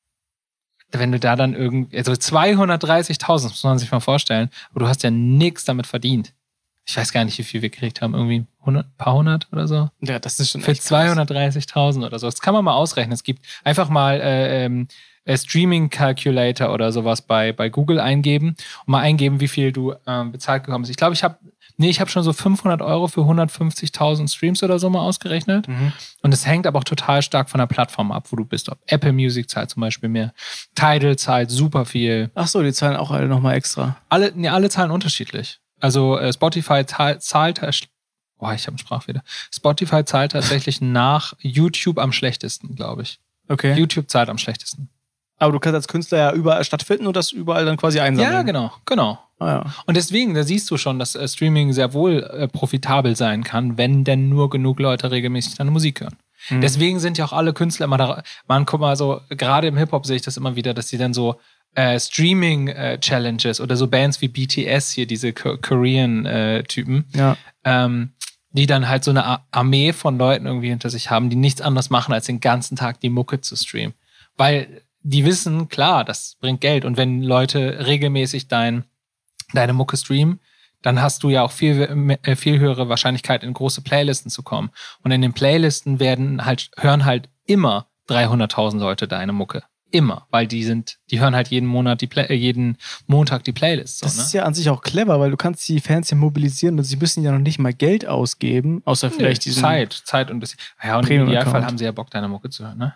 Wenn du da dann irgendwie, also zweihundertdreißigtausend, das muss man sich mal vorstellen, aber du hast ja nichts damit verdient. Ich weiß gar nicht, wie viel wir gekriegt haben. Irgendwie hundert, paar hundert oder so. Ja, das ist schon für zweihundertdreißigtausend oder so. Das kann man mal ausrechnen. Es gibt einfach mal äh, ähm, Streaming Calculator oder sowas bei, bei Google eingeben und mal eingeben, wie viel du ähm, bezahlt bekommen hast. Ich glaube, ich habe nee, ich habe schon so fünfhundert Euro für hundertfünfzigtausend Streams oder so mal ausgerechnet. Mhm. Und es hängt aber auch total stark von der Plattform ab, wo du bist. Ob Apple Music zahlt zum Beispiel mehr. Tidal zahlt super viel. Ach so, die zahlen auch alle nochmal extra. Alle, nee, alle zahlen unterschiedlich. Also äh, Spotify zahlt, zahlt boah, ich habe einen Sprachfehler. Spotify zahlt tatsächlich nach YouTube am schlechtesten, glaube ich. Okay. YouTube zahlt am schlechtesten. Aber du kannst als Künstler ja überall stattfinden und das überall dann quasi einsammeln. Ja, genau, genau. Ah, ja. Und deswegen, da siehst du schon, dass äh, Streaming sehr wohl äh, profitabel sein kann, wenn denn nur genug Leute regelmäßig deine Musik hören. Mhm. Deswegen sind ja auch alle Künstler immer da, man, guck mal, so, gerade im Hip-Hop sehe ich das immer wieder, dass die dann so Äh, Streaming-Challenges äh, oder so Bands wie B T S hier, diese Ko- Korean-Typen, äh, ja. ähm, die dann halt so eine Ar- Armee von Leuten irgendwie hinter sich haben, die nichts anderes machen, als den ganzen Tag die Mucke zu streamen. Weil die wissen, klar, das bringt Geld. Und wenn Leute regelmäßig dein, deine Mucke streamen, dann hast du ja auch viel, viel höhere Wahrscheinlichkeit, in große Playlisten zu kommen. Und in den Playlisten werden halt, hören halt immer dreihunderttausend Leute deine Mucke. immer, weil die sind, die hören halt jeden Monat die Play- äh, jeden Montag die Playlist. So, das ne? ist ja an sich auch clever, weil du kannst die Fans ja mobilisieren und sie müssen ja noch nicht mal Geld ausgeben, außer Nee, vielleicht diesen Zeit, Zeit und ein bisschen. Ja, und im Premium-Account. Idealfall haben sie ja Bock, deine Mucke zu hören, ne?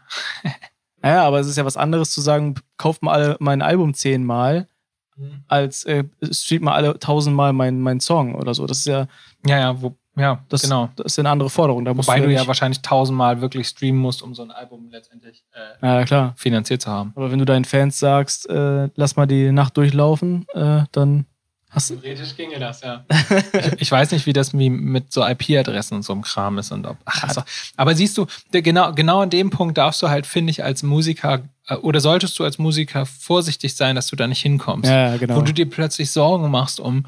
Ja, aber es ist ja was anderes zu sagen, kauft mal alle mein Album zehnmal, Mhm. als äh, streamt mal alle tausendmal mein, mein Song oder so. Das ist ja, Ja, ja, wo, ja, das, genau. das ist ja eine andere Forderung. Da musst Wobei du du ja ja nicht, wahrscheinlich tausendmal wirklich streamen musst, um so ein Album letztendlich äh, ja, klar. finanziert zu haben. Aber wenn du deinen Fans sagst, äh, lass mal die Nacht durchlaufen, äh, dann hast du. Theoretisch ginge das, ja. ich, ich weiß nicht, wie das wie mit so I P-Adressen und so einem Kram ist. Und ob, ach, also, aber siehst du, der, genau, genau an dem Punkt darfst du halt, finde ich, als Musiker äh, oder solltest du als Musiker vorsichtig sein, dass du da nicht hinkommst. Ja, genau. Wo du dir plötzlich Sorgen machst um,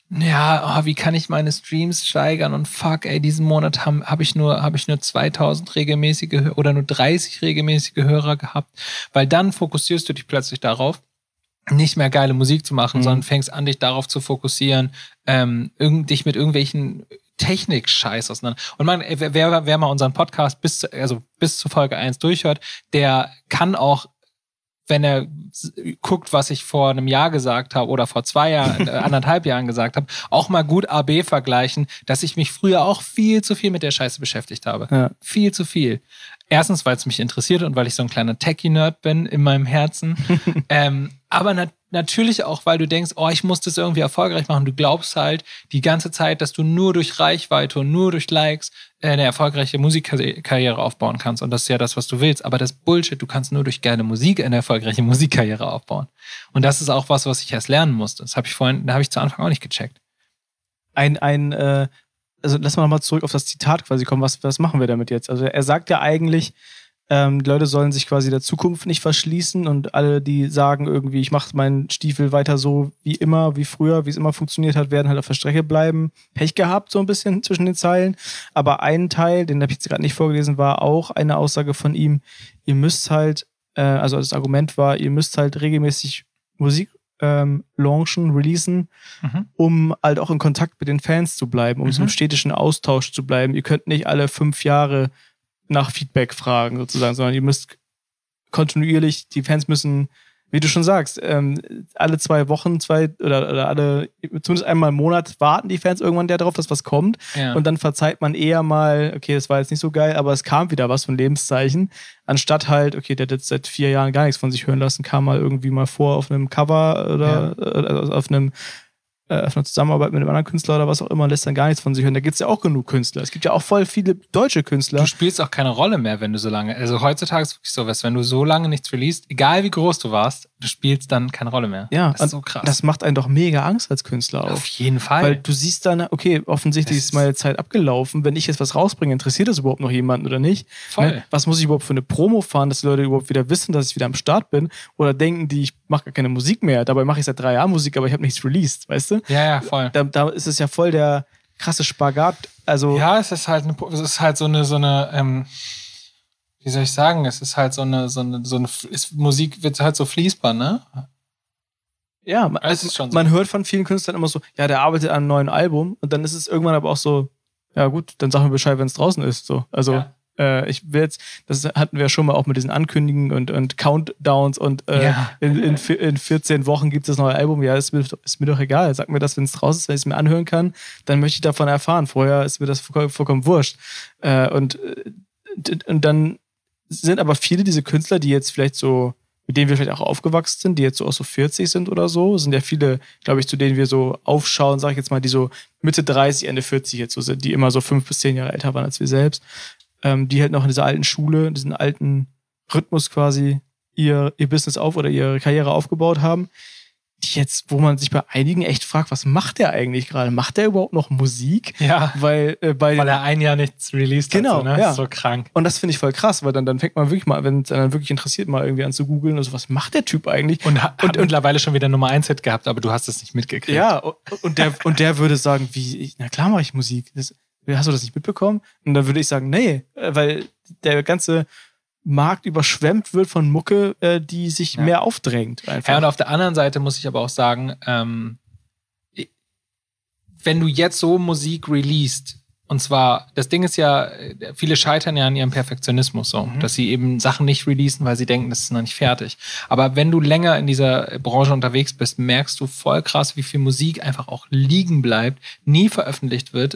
ja, oh, wie kann ich meine Streams steigern und fuck, ey, diesen Monat habe hab ich nur habe ich nur zweitausend regelmäßige Hö- oder nur dreißig regelmäßige Hörer gehabt, weil dann fokussierst du dich plötzlich darauf, nicht mehr geile Musik zu machen, Mhm. sondern fängst an, dich darauf zu fokussieren, ähm, irgend, dich mit irgendwelchen Technik-Scheiß auseinander. Und man, wer, wer wer mal unseren Podcast bis zu, also bis zu Folge eins durchhört, der kann auch, wenn er s- guckt, was ich vor einem Jahr gesagt habe oder vor zwei Jahren, äh, anderthalb Jahren gesagt habe, auch mal gut A B vergleichen, dass ich mich früher auch viel zu viel mit der Scheiße beschäftigt habe. Ja. Viel zu viel. Erstens, weil es mich interessiert und weil ich so ein kleiner Techie-Nerd bin in meinem Herzen. ähm, aber nat- natürlich auch, weil du denkst, oh, ich muss das irgendwie erfolgreich machen. Du glaubst halt die ganze Zeit, dass du nur durch Reichweite und nur durch Likes äh, eine erfolgreiche Musikkarriere aufbauen kannst. Und das ist ja das, was du willst. Aber das Bullshit, du kannst nur durch geile Musik eine erfolgreiche Musikkarriere aufbauen. Und das ist auch was, was ich erst lernen musste. Das habe ich vorhin, da habe ich zu Anfang auch nicht gecheckt. Ein, ein, äh, also lass mal nochmal zurück auf das Zitat quasi kommen, was, was machen wir damit jetzt? Also er sagt ja eigentlich, ähm, die Leute sollen sich quasi der Zukunft nicht verschließen und alle, die sagen irgendwie, ich mache meinen Stiefel weiter so wie immer, wie früher, wie es immer funktioniert hat, werden halt auf der Strecke bleiben. Pech gehabt, so ein bisschen zwischen den Zeilen. Aber ein Teil, den habe ich jetzt gerade nicht vorgelesen, war auch eine Aussage von ihm, ihr müsst halt, äh, also das Argument war, ihr müsst halt regelmäßig Musik ähm, launchen, releasen, Mhm. um halt auch in Kontakt mit den Fans zu bleiben, um Mhm. so im städtischen Austausch zu bleiben. Ihr könnt nicht alle fünf Jahre nach Feedback fragen, sozusagen, sondern ihr müsst kontinuierlich, die Fans müssen, wie du schon sagst, ähm, alle zwei Wochen, zwei oder, oder alle, zumindest einmal im Monat warten die Fans irgendwann darauf, dass was kommt. Ja. Und dann verzeiht man eher mal, okay, das war jetzt nicht so geil, aber es kam wieder was von Lebenszeichen, anstatt halt, okay, der hat jetzt seit vier Jahren gar nichts von sich hören lassen, kam mal irgendwie mal vor auf einem Cover oder äh, auf einem äh, auf einer Zusammenarbeit mit einem anderen Künstler oder was auch immer, lässt dann gar nichts von sich hören. Da gibt es ja auch genug Künstler. Es gibt ja auch voll viele deutsche Künstler. Du spielst auch keine Rolle mehr, wenn du so lange, also heutzutage ist wirklich so was, wenn du so lange nichts released, egal wie groß du warst, du spielst dann keine Rolle mehr. Ja, das ist so krass. Das macht einen doch mega Angst als Künstler Auf auch. jeden Fall. Weil du siehst dann, okay, offensichtlich Das ist meine Zeit abgelaufen. Wenn ich jetzt was rausbringe, interessiert das überhaupt noch jemanden oder nicht? Voll. Ne? Was muss ich überhaupt für eine Promo fahren, dass die Leute überhaupt wieder wissen, dass ich wieder am Start bin? Oder denken die, ich mache gar keine Musik mehr. Dabei mache ich seit drei Jahren Musik, aber ich habe nichts released, weißt du? Ja, ja, voll. Da, da ist es ja voll der krasse Spagat. Also, Ja, es ist halt eine, es ist halt so eine, so eine, ähm, wie soll ich sagen, es ist halt so eine, so eine, so eine, ist, Musik wird halt so fließbar, ne? ja, man, Es ist schon so. man hört von vielen Künstlern immer so, ja, der arbeitet an einem neuen Album und dann ist es irgendwann aber auch so, ja gut, dann sag mir Bescheid, wenn es draußen ist. So. Also Ja. äh, ich will jetzt, das hatten wir schon mal auch mit diesen Ankündigungen und, und Countdowns und äh, Ja. in, in, vi- in vierzehn Wochen gibt es das neue Album. Ja, ist mir, ist mir doch egal. Sag mir das, wenn es draußen ist, wenn ich es mir anhören kann, dann möchte ich davon erfahren. Vorher ist mir das vollkommen, vollkommen wurscht. Äh, und, äh, d- und dann sind aber viele diese Künstler, die jetzt vielleicht so, mit denen wir vielleicht auch aufgewachsen sind, die jetzt so auch so vierzig sind oder so, sind ja viele, glaube ich, zu denen wir so aufschauen, sag ich jetzt mal, die so Mitte dreißig, Ende vierzig jetzt so sind, die immer so fünf bis zehn Jahre älter waren als wir selbst, ähm, die halt noch in dieser alten Schule, in diesem alten Rhythmus quasi ihr, ihr Business auf oder ihre Karriere aufgebaut haben, die jetzt, wo man sich bei einigen echt fragt, was macht der eigentlich gerade? Macht der überhaupt noch Musik? Ja. Weil äh, bei Weil er ein Jahr nichts released Genau, hat. So, ne? ja. Das ist so krank. Und das finde ich voll krass, weil dann, dann fängt man wirklich mal, wenn es dann wirklich interessiert, mal irgendwie an zu googeln und so, was macht der Typ eigentlich? Und hat und, mittlerweile schon wieder Nummer eins Hit gehabt, aber du hast es nicht mitgekriegt. Ja, und und der, und der würde sagen, wie, ich, na klar mache ich Musik. Das, hast du das nicht mitbekommen? Und dann würde ich sagen, nee, äh, weil der ganze Markt überschwemmt wird von Mucke, äh, die sich Ja. mehr aufdrängt. Einfach. Ja, und auf der anderen Seite muss ich aber auch sagen, ähm, wenn du jetzt so Musik released Und zwar, das Ding ist ja, viele scheitern ja an ihrem Perfektionismus so, mhm. dass sie eben Sachen nicht releasen, weil sie denken, das ist noch nicht fertig. Aber wenn du länger in dieser Branche unterwegs bist, merkst du voll krass, wie viel Musik einfach auch liegen bleibt, nie veröffentlicht wird,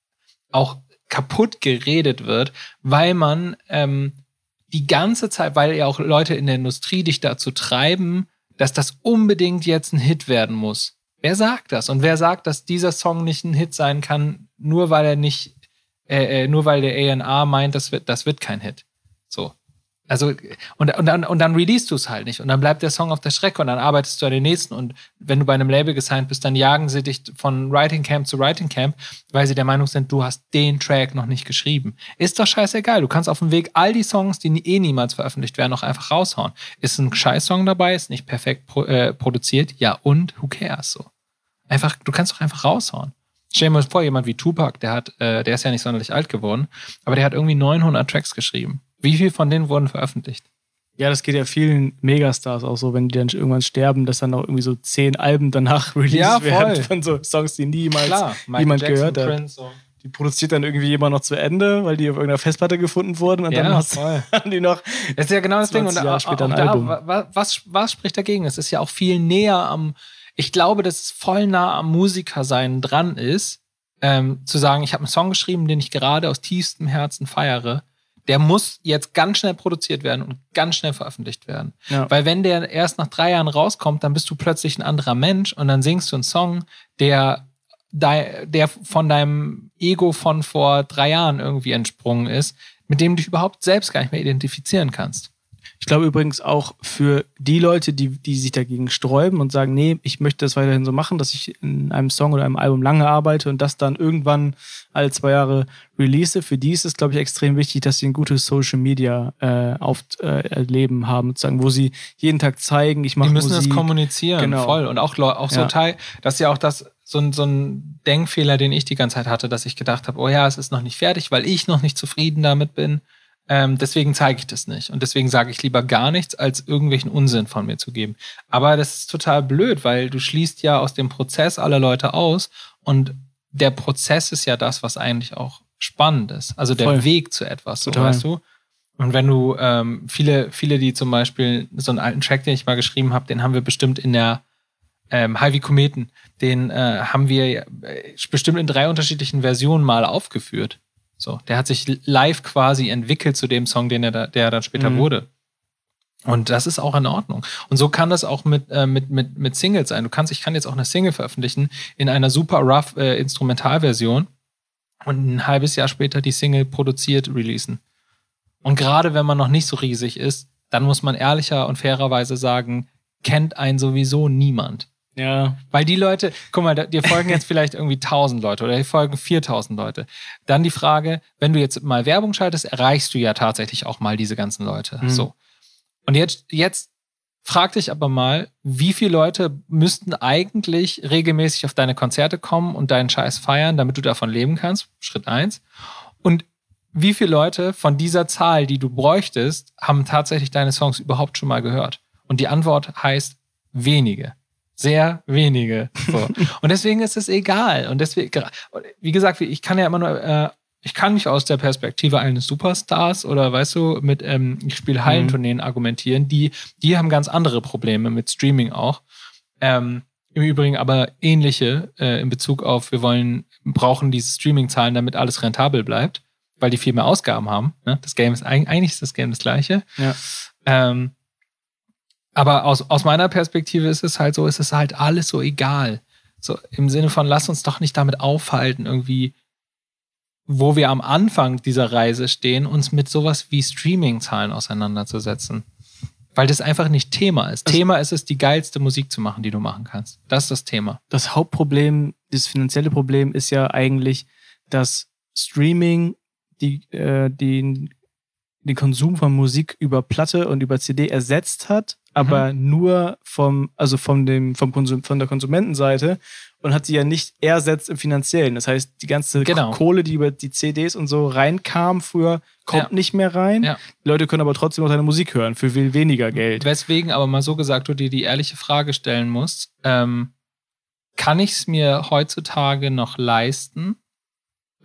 auch kaputt geredet wird, weil man ähm, die ganze Zeit, weil ja auch Leute in der Industrie dich dazu treiben, dass das unbedingt jetzt ein Hit werden muss. Wer sagt das? Und wer sagt, dass dieser Song nicht ein Hit sein kann, nur weil er nicht, äh, nur weil der A und R meint, das wird, das wird kein Hit. So. Also, und, und, dann, und dann releast du es halt nicht. Und dann bleibt der Song auf der Strecke und dann arbeitest du an den nächsten. Und wenn du bei einem Label gesigned bist, dann jagen sie dich von Writing Camp zu Writing Camp, weil sie der Meinung sind, du hast den Track noch nicht geschrieben. Ist doch scheißegal. Du kannst auf dem Weg all die Songs, die eh niemals veröffentlicht werden, auch einfach raushauen. Ist ein Scheiß-Song dabei, ist nicht perfekt pro, äh, produziert, ja und, who cares, so. Einfach, du kannst doch einfach raushauen. Stell dir mal vor, jemand wie Tupac, der hat, äh, der ist ja nicht sonderlich alt geworden, aber der hat irgendwie neunhundert Tracks geschrieben. Wie viel von denen wurden veröffentlicht? Ja, das geht ja vielen Megastars auch so, wenn die dann irgendwann sterben, dass dann auch irgendwie so zehn Alben danach released ja, werden von so Songs, die niemals Klar, niemand Jackson, gehört hat. Prince, so. Die produziert dann irgendwie jemand noch zu Ende, weil die auf irgendeiner Festplatte gefunden wurden und ja, dann voll. haben die noch. Das ist ja genau das Ding. Und Jahre später ein da, Album. Was, was spricht dagegen? Es ist ja auch viel näher am. Ich glaube, dass es voll nah am Musikersein dran ist, ähm, zu sagen, ich habe einen Song geschrieben, den ich gerade aus tiefstem Herzen feiere. Der muss jetzt ganz schnell produziert werden und ganz schnell veröffentlicht werden. Ja. Weil wenn der erst nach drei Jahren rauskommt, dann bist du plötzlich ein anderer Mensch und dann singst du einen Song, der, der von deinem Ego von vor drei Jahren irgendwie entsprungen ist, mit dem du dich überhaupt selbst gar nicht mehr identifizieren kannst. Ich glaube übrigens auch für die Leute, die, die sich dagegen sträuben und sagen, nee, ich möchte das weiterhin so machen, dass ich in einem Song oder einem Album lange arbeite und das dann irgendwann alle zwei Jahre release. Für die ist es, glaube ich, extrem wichtig, dass sie ein gutes Social Media äh, auf, äh, Leben haben, sozusagen, wo sie jeden Tag zeigen, ich mache Musik. Die müssen das kommunizieren, genau. voll. Und auch, auch so ja. Teil, das ist ja auch das, so ein, so ein Denkfehler, den ich die ganze Zeit hatte, dass ich gedacht habe, oh ja, es ist noch nicht fertig, weil ich noch nicht zufrieden damit bin. Ähm, deswegen zeige ich das nicht. Und deswegen sage ich lieber gar nichts, als irgendwelchen Unsinn von mir zu geben. Aber das ist total blöd, weil du schließt ja aus dem Prozess alle Leute aus. Und der Prozess ist ja das, was eigentlich auch spannend ist. Also der Voll. Weg zu etwas, so, weißt du? Und wenn du ähm, viele, viele, die zum Beispiel so einen alten Track, den ich mal geschrieben habe, den haben wir bestimmt in der ähm, High wie Kometen, den äh, haben wir äh, bestimmt in drei unterschiedlichen Versionen mal aufgeführt. So, der hat sich live quasi entwickelt zu dem Song, den er da, der dann später mhm. wurde. Und das ist auch in Ordnung. Und so kann das auch mit, äh, mit, mit, mit Singles sein. Du kannst, ich kann jetzt auch eine Single veröffentlichen in einer super rough äh, Instrumentalversion und ein halbes Jahr später die Single produziert releasen. Und gerade wenn man noch nicht so riesig ist, dann muss man ehrlicher und fairerweise sagen, kennt einen sowieso niemand. Ja. Weil die Leute, guck mal, dir folgen jetzt vielleicht irgendwie tausend Leute oder dir folgen viertausend Leute. Dann die Frage, wenn du jetzt mal Werbung schaltest, erreichst du ja tatsächlich auch mal diese ganzen Leute. Mhm. So. Und jetzt, jetzt frag dich aber mal, wie viele Leute müssten eigentlich regelmäßig auf deine Konzerte kommen und deinen Scheiß feiern, damit du davon leben kannst? Schritt eins. Und wie viele Leute von dieser Zahl, die du bräuchtest, haben tatsächlich deine Songs überhaupt schon mal gehört? Und die Antwort heißt wenige. Sehr wenige. So. Und deswegen ist es egal. Und deswegen, wie gesagt, ich kann ja immer nur, äh, ich kann nicht aus der Perspektive eines Superstars oder, weißt du, mit, ähm, ich spiele Hallentourneen argumentieren. Die, die haben ganz andere Probleme mit Streaming auch. Ähm, Im Übrigen aber ähnliche äh, in Bezug auf, wir wollen, brauchen diese Streaming-Zahlen, damit alles rentabel bleibt, weil die viel mehr Ausgaben haben. Ne? Das Game ist eigentlich ist das Game das gleiche. Ja. Ähm, Aber aus, aus meiner Perspektive ist es halt so, es ist halt alles so egal. So im Sinne von, lass uns doch nicht damit aufhalten, irgendwie, wo wir am Anfang dieser Reise stehen, uns mit sowas wie Streaming-Zahlen auseinanderzusetzen. Weil das einfach nicht Thema ist. Also, Thema ist es, die geilste Musik zu machen, die du machen kannst. Das ist das Thema. Das Hauptproblem, das finanzielle Problem ist ja eigentlich, dass Streaming die, äh, den, den Konsum von Musik über Platte und über C D ersetzt hat, aber mhm. nur vom, also von dem, vom Konsum, von der Konsumentenseite und hat sie ja nicht ersetzt im Finanziellen. Das heißt, die ganze genau. Kohle, die über die C Ds und so reinkam früher, kommt ja. nicht mehr rein. Ja. Die Leute können aber trotzdem noch deine Musik hören, für viel weniger Geld. Weswegen aber mal so gesagt, du dir die ehrliche Frage stellen musst, ähm, kann ich es mir heutzutage noch leisten,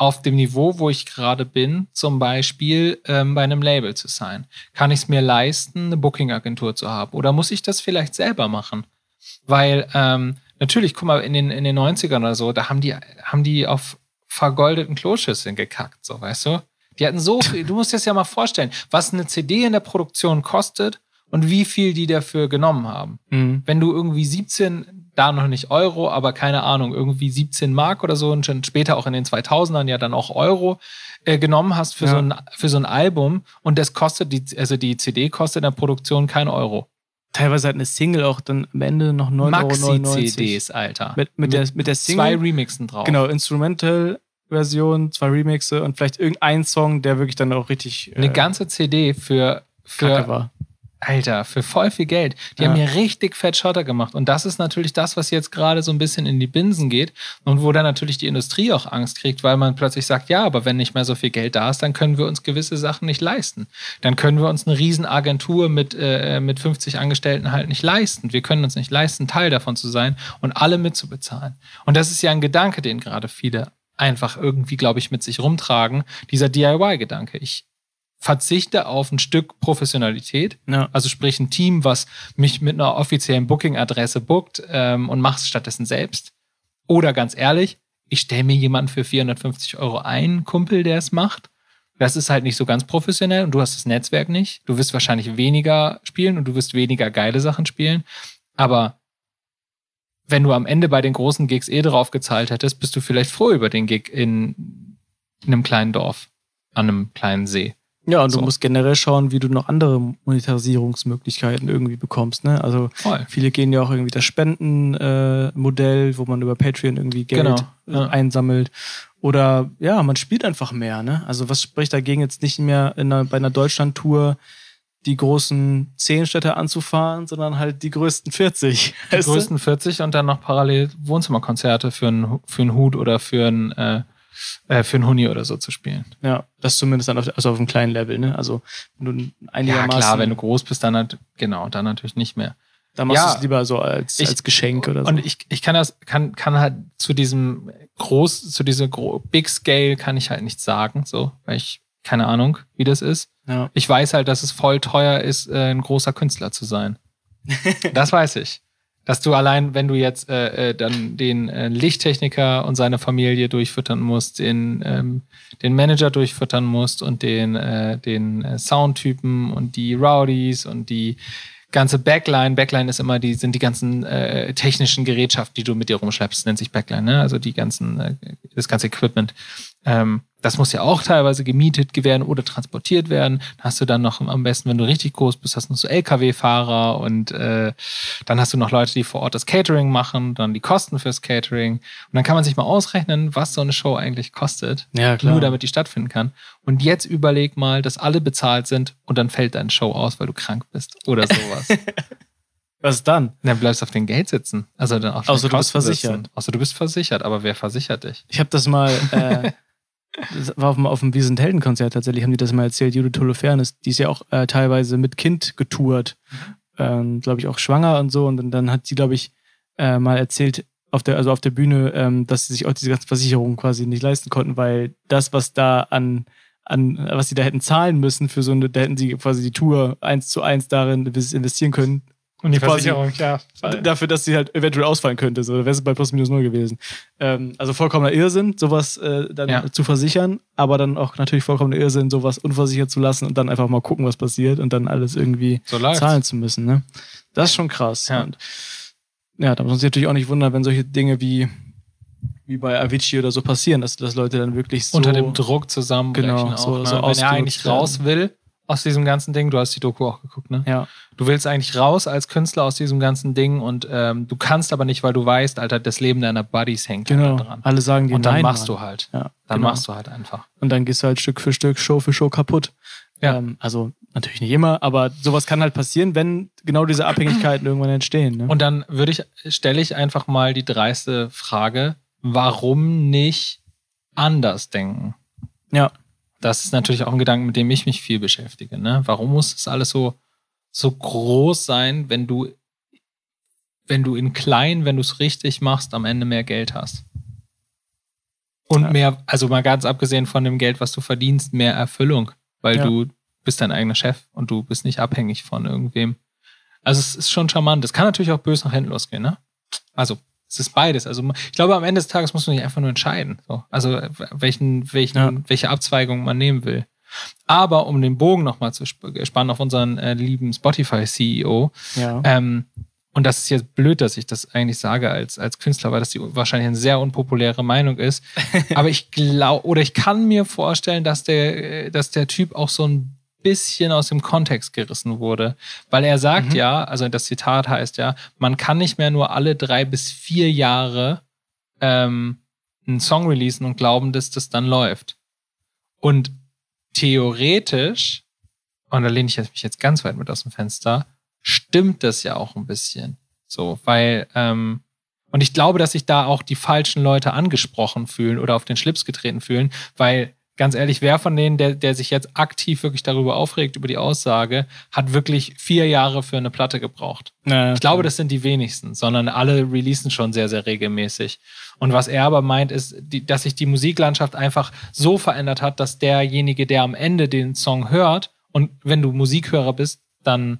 auf dem Niveau, wo ich gerade bin, zum Beispiel ähm, bei einem Label zu sein? Kann ich es mir leisten, eine Booking-Agentur zu haben? Oder muss ich das vielleicht selber machen? Weil ähm, natürlich, guck mal, in den, in den neunzigern oder so, da haben die, haben die auf vergoldeten Kloschüsseln gekackt, so, weißt du? Die hatten so viel, du musst dir das ja mal vorstellen, was eine C D in der Produktion kostet und wie viel die dafür genommen haben. Mhm. Wenn du irgendwie siebzehn, da noch nicht Euro, aber keine Ahnung, irgendwie siebzehn Mark oder so und schon später auch in den zweitausendern ja dann auch Euro äh, genommen hast für, ja. so ein, für so ein Album und das kostet, die, also die C D kostet in der Produktion kein Euro. Teilweise hat eine Single auch dann am Ende noch neun Euro neunundneunzig. Maxi-C Ds, Alter. Mit, mit, der, mit der Single. Zwei Remixen drauf. Genau, Instrumental-Version, zwei Remixe und vielleicht irgendein Song, der wirklich dann auch richtig. Eine äh, ganze C D für, für Kacke war. Alter, für voll viel Geld. Die Ja. haben hier richtig fett Schotter gemacht. Und das ist natürlich das, was jetzt gerade so ein bisschen in die Binsen geht und wo dann natürlich die Industrie auch Angst kriegt, weil man plötzlich sagt, ja, aber wenn nicht mehr so viel Geld da ist, dann können wir uns gewisse Sachen nicht leisten. Dann können wir uns eine Riesenagentur mit, äh, mit fünfzig Angestellten halt nicht leisten. Wir können uns nicht leisten, Teil davon zu sein und alle mitzubezahlen. Und das ist ja ein Gedanke, den gerade viele einfach irgendwie, glaube ich, mit sich rumtragen. Dieser D I Y-Gedanke. Ich verzichte auf ein Stück Professionalität, Ja. also sprich ein Team, was mich mit einer offiziellen Booking-Adresse bookt ähm, und macht es stattdessen selbst. Oder ganz ehrlich, ich stelle mir jemanden für vierhundertfünfzig Euro ein, Kumpel, der es macht. Das ist halt nicht so ganz professionell und du hast das Netzwerk nicht. Du wirst wahrscheinlich weniger spielen und du wirst weniger geile Sachen spielen. Aber wenn du am Ende bei den großen Gigs eh drauf gezahlt hättest, bist du vielleicht froh über den Gig in, in einem kleinen Dorf, an einem kleinen See. Ja, und So. du musst generell schauen, wie du noch andere Monetarisierungsmöglichkeiten irgendwie bekommst. Ne? Also Voll. viele gehen ja auch irgendwie das Spendenmodell, äh, Modell, wo man über Patreon irgendwie Geld Genau, äh, ja. einsammelt. Oder ja, man spielt einfach mehr. Ne? Also was spricht dagegen, jetzt nicht mehr in einer, bei einer Deutschland-Tour die großen zehn Städte anzufahren, sondern halt die größten vierzig. Die weißt du? größten vierzig und dann noch parallel Wohnzimmerkonzerte für einen für einen Hut oder für einen äh, äh, für einen Huni oder so zu spielen. Ja, das zumindest dann auf, also auf einem kleinen Level. Ne? Also wenn du Ja, einigermaßen, klar, wenn du groß bist, dann halt, genau, dann natürlich nicht mehr. dann machst Ja. du es lieber so als, Ich- als Geschenk oder so. Und ich, ich kann das, kann, kann halt zu diesem groß, zu dieser gro- Big Scale kann ich halt nichts sagen, so, weil ich keine Ahnung, wie das ist. ja. Ich weiß halt, dass es voll teuer ist, äh, ein großer Künstler zu sein. Das weiß ich. Dass du allein, wenn du jetzt äh, äh, dann den äh, Lichttechniker und seine Familie durchfüttern musst, den, ähm, den Manager durchfüttern musst und den, äh, den äh, Soundtypen und die Rowdies und die ganze Backline. Backline ist immer die, sind die ganzen äh, technischen Gerätschaften, die du mit dir rumschleppst, nennt sich Backline, ne? Also die ganzen, äh, das ganze Equipment. Ähm, das muss ja auch teilweise gemietet werden oder transportiert werden. Da hast du dann noch am besten, wenn du richtig groß bist, hast du noch so L K W-Fahrer und äh, dann hast du noch Leute, die vor Ort das Catering machen, dann die Kosten fürs Catering. Und dann kann man sich mal ausrechnen, was so eine Show eigentlich kostet, Ja, klar. nur damit die stattfinden kann. Und jetzt überleg mal, dass alle bezahlt sind und dann fällt deine Show aus, weil du krank bist oder sowas. Was dann? Dann bleibst du auf dem Geld sitzen. Also dann auf den Außer du bist Kosten versichert. sitzen. Außer du bist versichert, aber wer versichert dich? Ich habe das mal, äh, das war auf dem, auf dem Wir sind Helden-Konzert tatsächlich, haben die das mal erzählt. Judith Holofernes, die ist ja auch äh, teilweise mit Kind getourt. Ähm, glaube ich auch schwanger und so. Und dann, dann hat sie, glaube ich, äh, mal erzählt, auf der, also auf der Bühne, ähm, dass sie sich auch diese ganzen Versicherungen quasi nicht leisten konnten, weil das, was da an, an, was sie da hätten zahlen müssen für so eine, da hätten sie quasi die Tour eins zu eins darin investieren können. Und die Quasi- Versicherung, ja. D- Dafür, dass sie halt eventuell ausfallen könnte. So, da wäre es bei plus minus null gewesen. Ähm, also vollkommener Irrsinn, sowas äh, dann Ja. zu versichern, aber dann auch natürlich vollkommener Irrsinn, sowas unversichert zu lassen und dann einfach mal gucken, was passiert und dann alles irgendwie So läuft's. zahlen zu müssen. Ne? Das ist schon krass. Ja. Und ja, da muss man sich natürlich auch nicht wundern, wenn solche Dinge wie, wie bei Avicii oder so passieren, dass, dass Leute dann wirklich so Unter dem Druck zusammenbrechen Genau, auch. so- ne? so Wenn er ausgenutzt eigentlich werden. raus will aus diesem ganzen Ding, du hast die Doku auch geguckt, ne? Ja, Du willst eigentlich raus als Künstler aus diesem ganzen Ding und ähm, du kannst aber nicht, weil du weißt, Alter, das Leben deiner Buddies hängt genau. da dran. Alle sagen dir Und dann nein, machst Mann. du halt. Ja, Dann genau. machst du halt einfach. Und dann gehst du halt Stück für Stück, Show für Show kaputt. Ja. Ähm, also natürlich nicht immer, aber sowas kann halt passieren, wenn genau diese Abhängigkeiten irgendwann entstehen. Ne? Und dann würde ich, stelle ich einfach mal die dreiste Frage, warum nicht anders denken? ja, Das ist natürlich auch ein Gedanke, mit dem ich mich viel beschäftige. Ne? Warum muss das alles so, so groß sein, wenn du, wenn du in klein, wenn du es richtig machst, am Ende mehr Geld hast? Und ja. mehr, also mal ganz abgesehen von dem Geld, was du verdienst, mehr Erfüllung, weil ja. du bist dein eigener Chef und du bist nicht abhängig von irgendwem. Also es ist schon charmant. Es kann natürlich auch böse nach hinten losgehen, ne? Also es ist beides. Also ich glaube, am Ende des Tages muss man sich einfach nur entscheiden. So. Also welchen, welchen, ja. welche Abzweigung man nehmen will. Aber um den Bogen nochmal zu spannen auf unseren äh, lieben Spotify-C E O, ja. ähm, und das ist jetzt blöd, dass ich das eigentlich sage als, als Künstler, weil das die wahrscheinlich eine sehr unpopuläre Meinung ist. Aber ich glaube, oder ich kann mir vorstellen, dass der, dass der Typ auch so ein bisschen aus dem Kontext gerissen wurde. Weil er sagt mhm. ja, also das Zitat heißt ja, man kann nicht mehr nur alle drei bis vier Jahre ähm, einen Song releasen und glauben, dass das dann läuft. Und theoretisch, und da lehne ich mich jetzt ganz weit mit aus dem Fenster, stimmt das ja auch ein bisschen. So, weil, ähm, und ich glaube, dass sich da auch die falschen Leute angesprochen fühlen oder auf den Schlips getreten fühlen, weil, ganz ehrlich, wer von denen, der, der sich jetzt aktiv wirklich darüber aufregt, über die Aussage, hat wirklich vier Jahre für eine Platte gebraucht. Ja, ich glaube, das sind die wenigsten, sondern alle releasen schon sehr, sehr regelmäßig. Und was er aber meint, ist, die, dass sich die Musiklandschaft einfach so verändert hat, dass derjenige, der am Ende den Song hört, und wenn du Musikhörer bist, dann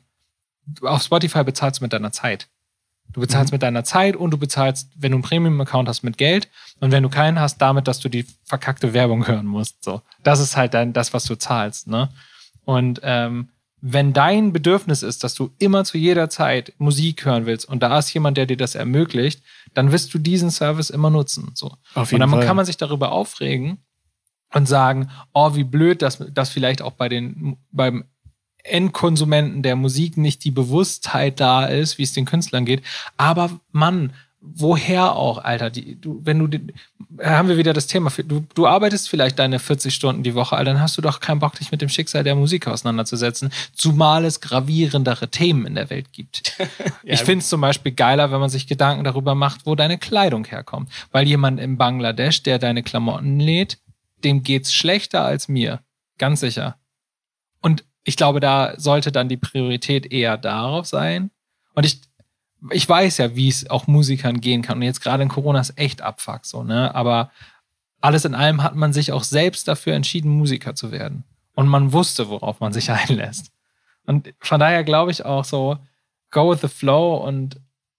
auf Spotify bezahlst du mit deiner Zeit. Du bezahlst mhm. mit deiner Zeit und du bezahlst, wenn du einen Premium-Account hast, mit Geld. Und wenn du keinen hast, damit, dass du die verkackte Werbung hören musst. So. Das ist halt dann das, was du zahlst. Ne? Und ähm, wenn dein Bedürfnis ist, dass du immer zu jeder Zeit Musik hören willst und da ist jemand, der dir das ermöglicht, dann wirst du diesen Service immer nutzen. So. Auf jeden und dann Fall. kann man sich darüber aufregen und sagen, oh, wie blöd, dass, dass vielleicht auch bei den, beim Endkonsumenten der Musik nicht die Bewusstheit da ist, wie es den Künstlern geht. Aber Mann, woher auch, Alter? Die, du, wenn du, die, haben wir wieder das Thema. Du, du arbeitest vielleicht deine vierzig Stunden die Woche, Alter, dann hast du doch keinen Bock, dich mit dem Schicksal der Musik auseinanderzusetzen, zumal es gravierendere Themen in der Welt gibt. ja, ich finde es zum Beispiel geiler, wenn man sich Gedanken darüber macht, wo deine Kleidung herkommt. Weil jemand in Bangladesch, der deine Klamotten näht, dem geht's schlechter als mir. Ganz sicher. Und ich glaube, da sollte dann die Priorität eher darauf sein. Und ich, ich weiß ja, wie es auch Musikern gehen kann. Und jetzt gerade in Corona ist echt Abfuck so, ne? Aber alles in allem hat man sich auch selbst dafür entschieden, Musiker zu werden. Und man wusste, worauf man sich einlässt. Und von daher glaube ich auch so, go with the flow und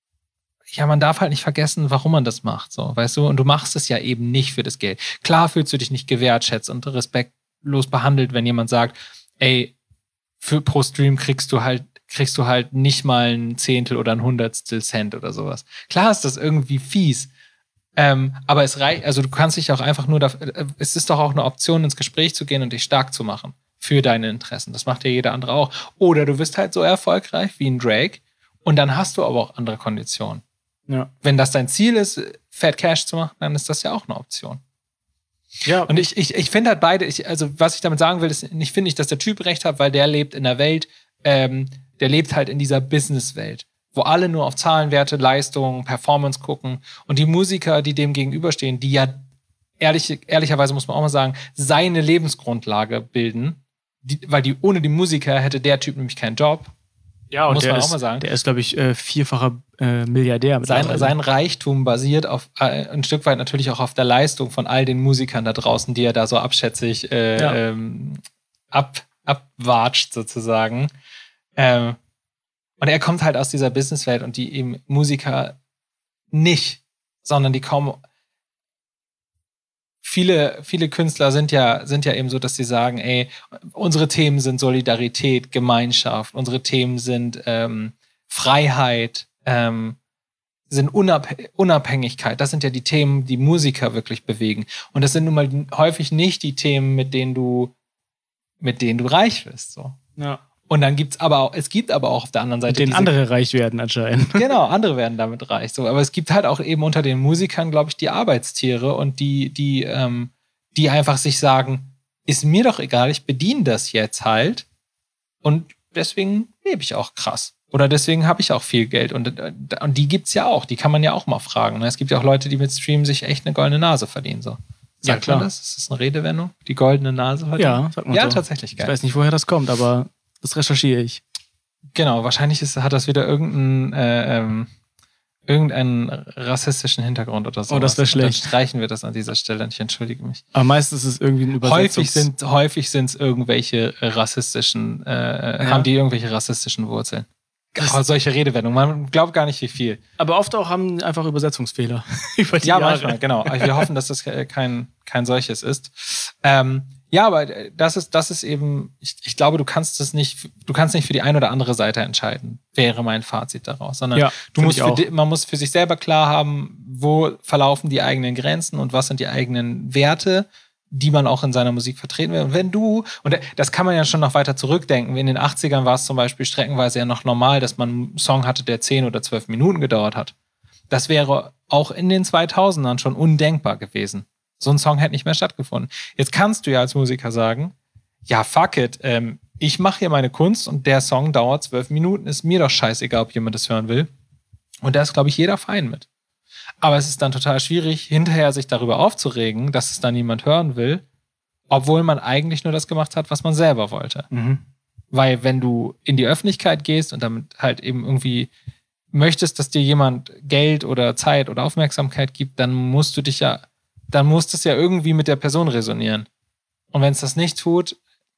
ja, man darf halt nicht vergessen, warum man das macht, so, weißt du? Und du machst es ja eben nicht für das Geld. Klar fühlst du dich nicht gewertschätzt und respektlos behandelt, wenn jemand sagt, ey, für pro Stream kriegst du halt, kriegst du halt nicht mal ein Zehntel oder ein Hundertstel Cent oder sowas. Klar ist das irgendwie fies. Ähm, aber es reicht, also du kannst dich auch einfach nur dafür, es ist doch auch eine Option, ins Gespräch zu gehen und dich stark zu machen für deine Interessen. Das macht ja jeder andere auch. Oder du wirst halt so erfolgreich wie ein Drake und dann hast du aber auch andere Konditionen. Ja. Wenn das dein Ziel ist, Fat Cash zu machen, dann ist das ja auch eine Option. Ja. Und ich, ich, ich finde halt beide, ich, also was ich damit sagen will, ist, ich finde nicht, dass der Typ recht hat, weil der lebt in der Welt, ähm, der lebt halt in dieser Business-Welt, wo alle nur auf Zahlenwerte, Leistungen, Performance gucken und die Musiker, die dem gegenüberstehen, die ja ehrlich, ehrlicherweise muss man auch mal sagen, seine Lebensgrundlage bilden, die, weil die, ohne die Musiker hätte der Typ nämlich keinen Job. Ja, und muss der man ist, auch mal sagen. Der ist, glaube ich, äh, vierfacher äh, Milliardär. Sein, sein Reichtum basiert auf äh, ein Stück weit natürlich auch auf der Leistung von all den Musikern da draußen, die er da so abschätzig äh, ja. ähm, ab, abwatscht sozusagen. Ähm, und er kommt halt aus dieser Businesswelt und die eben Musiker nicht, sondern die kommen. Viele, viele Künstler sind ja, sind ja eben so, dass sie sagen, ey, unsere Themen sind Solidarität, Gemeinschaft, unsere Themen sind ähm, Freiheit, ähm, sind Unabh- Unabhängigkeit. Das sind ja die Themen, die Musiker wirklich bewegen. Und das sind nun mal häufig nicht die Themen, mit denen du, mit denen du reich wirst. So. Ja. Und dann gibt's aber auch, es gibt aber auch auf der anderen Seite. Mit denen diese, andere reich werden anscheinend. Genau, andere werden damit reich. So, aber es gibt halt auch eben unter den Musikern, glaube ich, die Arbeitstiere und die, die, ähm, die einfach sich sagen, ist mir doch egal, ich bediene das jetzt halt und deswegen lebe ich auch krass. Oder deswegen habe ich auch viel Geld. Und, und die gibt's ja auch, die kann man ja auch mal fragen. Es gibt ja auch Leute, die mit Stream sich echt eine goldene Nase verdienen. So. Sagt ja, klar. man das? Ist das eine Redewendung? Die goldene Nase verdienen? Ja, sagt man Ja, so. tatsächlich geil. Ich weiß nicht, woher das kommt, aber das recherchiere ich. Genau, wahrscheinlich ist, hat das wieder irgendein äh, ähm, irgendeinen rassistischen Hintergrund oder so. Oh, das wäre schlecht. Dann streichen wir das an dieser Stelle und ich entschuldige mich. Aber meistens ist es irgendwie ein Übersetzungs... Häufig sind häufig sind es irgendwelche rassistischen, äh, ja. haben die irgendwelche rassistischen Wurzeln. Oh, solche Redewendungen, man glaubt gar nicht, wie viel. Aber oft auch haben einfach Übersetzungsfehler. Über die ja, Jahre. manchmal, genau. Wir hoffen, dass das kein, kein solches ist. Ähm, ja, aber das ist, das ist eben, ich, ich glaube, du kannst das nicht, du kannst nicht für die eine oder andere Seite entscheiden, wäre mein Fazit daraus. Sondern ja, du musst für die, man muss für sich selber klar haben, wo verlaufen die eigenen Grenzen und was sind die eigenen Werte, die man auch in seiner Musik vertreten will. Und wenn du, und das kann man ja schon noch weiter zurückdenken, in den achtzigern war es zum Beispiel streckenweise ja noch normal, dass man einen Song hatte, der zehn oder zwölf Minuten gedauert hat. Das wäre auch in den zweitausendern schon undenkbar gewesen. So ein Song hätte nicht mehr stattgefunden. Jetzt kannst du ja als Musiker sagen, ja, fuck it, ähm, ich mache hier meine Kunst und der Song dauert zwölf Minuten, ist mir doch scheißegal, ob jemand das hören will. Und da ist, glaube ich, jeder fein mit. Aber es ist dann total schwierig, hinterher sich darüber aufzuregen, dass es dann niemand hören will, obwohl man eigentlich nur das gemacht hat, was man selber wollte. Mhm. Weil wenn du in die Öffentlichkeit gehst und damit halt eben irgendwie möchtest, dass dir jemand Geld oder Zeit oder Aufmerksamkeit gibt, dann musst du dich ja, dann muss das ja irgendwie mit der Person resonieren. Und wenn es das nicht tut,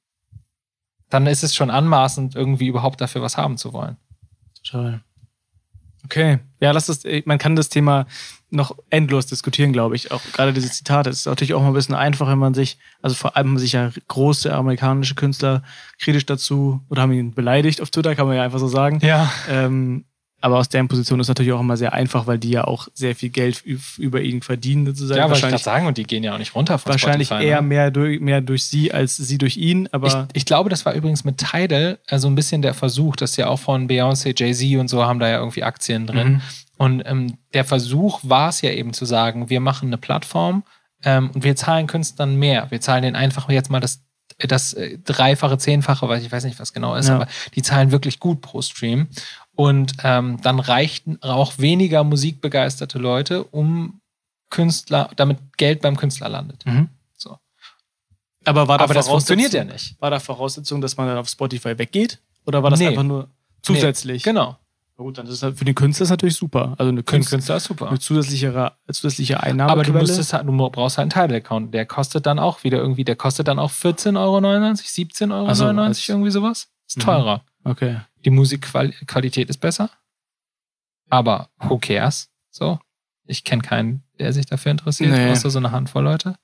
dann ist es schon anmaßend, irgendwie überhaupt dafür was haben zu wollen. Total. Okay, ja, das ist, man kann das Thema noch endlos diskutieren, glaube ich. Auch gerade diese Zitate. Es ist natürlich auch mal ein bisschen einfach, wenn man sich, also vor allem haben sich ja große amerikanische Künstler kritisch dazu oder haben ihn beleidigt auf Twitter, kann man ja einfach so sagen. Ja. Ähm, aber aus deren Position ist es natürlich auch immer sehr einfach, weil die ja auch sehr viel Geld über ihn verdienen, sozusagen. Ja, wollte ich gerade sagen, und die gehen ja auch nicht runter von wahrscheinlich Spotify, eher ne? mehr, durch, mehr durch sie als sie durch ihn. Aber ich, ich glaube, das war übrigens mit Tidal äh, so ein bisschen der Versuch, dass ja auch von Beyoncé, Jay-Z und so haben da ja irgendwie Aktien drin. Mhm. Und ähm, der Versuch war es ja eben zu sagen, wir machen eine Plattform ähm, und wir zahlen Künstlern mehr. Wir zahlen denen einfach jetzt mal das, das äh, Dreifache, Zehnfache, weil ich weiß nicht, was genau ist, ja. aber die zahlen wirklich gut pro Stream. Und ähm, dann reichten auch weniger musikbegeisterte Leute, um Künstler, damit Geld beim Künstler landet. Mhm. So. Aber, war da aber das funktioniert ja Voraussetzung- nicht. War da Voraussetzung, dass man dann auf Spotify weggeht? Oder war das Nee. einfach nur zusätzlich? Nee, genau. Na gut, dann ist das für den Künstler ist natürlich super. Also eine, Für den Künstler, Künstler ist super. eine zusätzliche, zusätzliche Einnahme. Aber du, müsstest, halt- du brauchst halt einen Tidal-Account. Der kostet dann auch wieder irgendwie, der kostet dann auch vierzehn Euro neunundneunzig, siebzehn Euro neunundneunzig, also, irgendwie sowas. Ist Mhm. teurer. Okay. Die Musikqualität ist besser. Aber who cares? So. Ich kenne keinen, der sich dafür interessiert, Nee. außer so eine Handvoll Leute.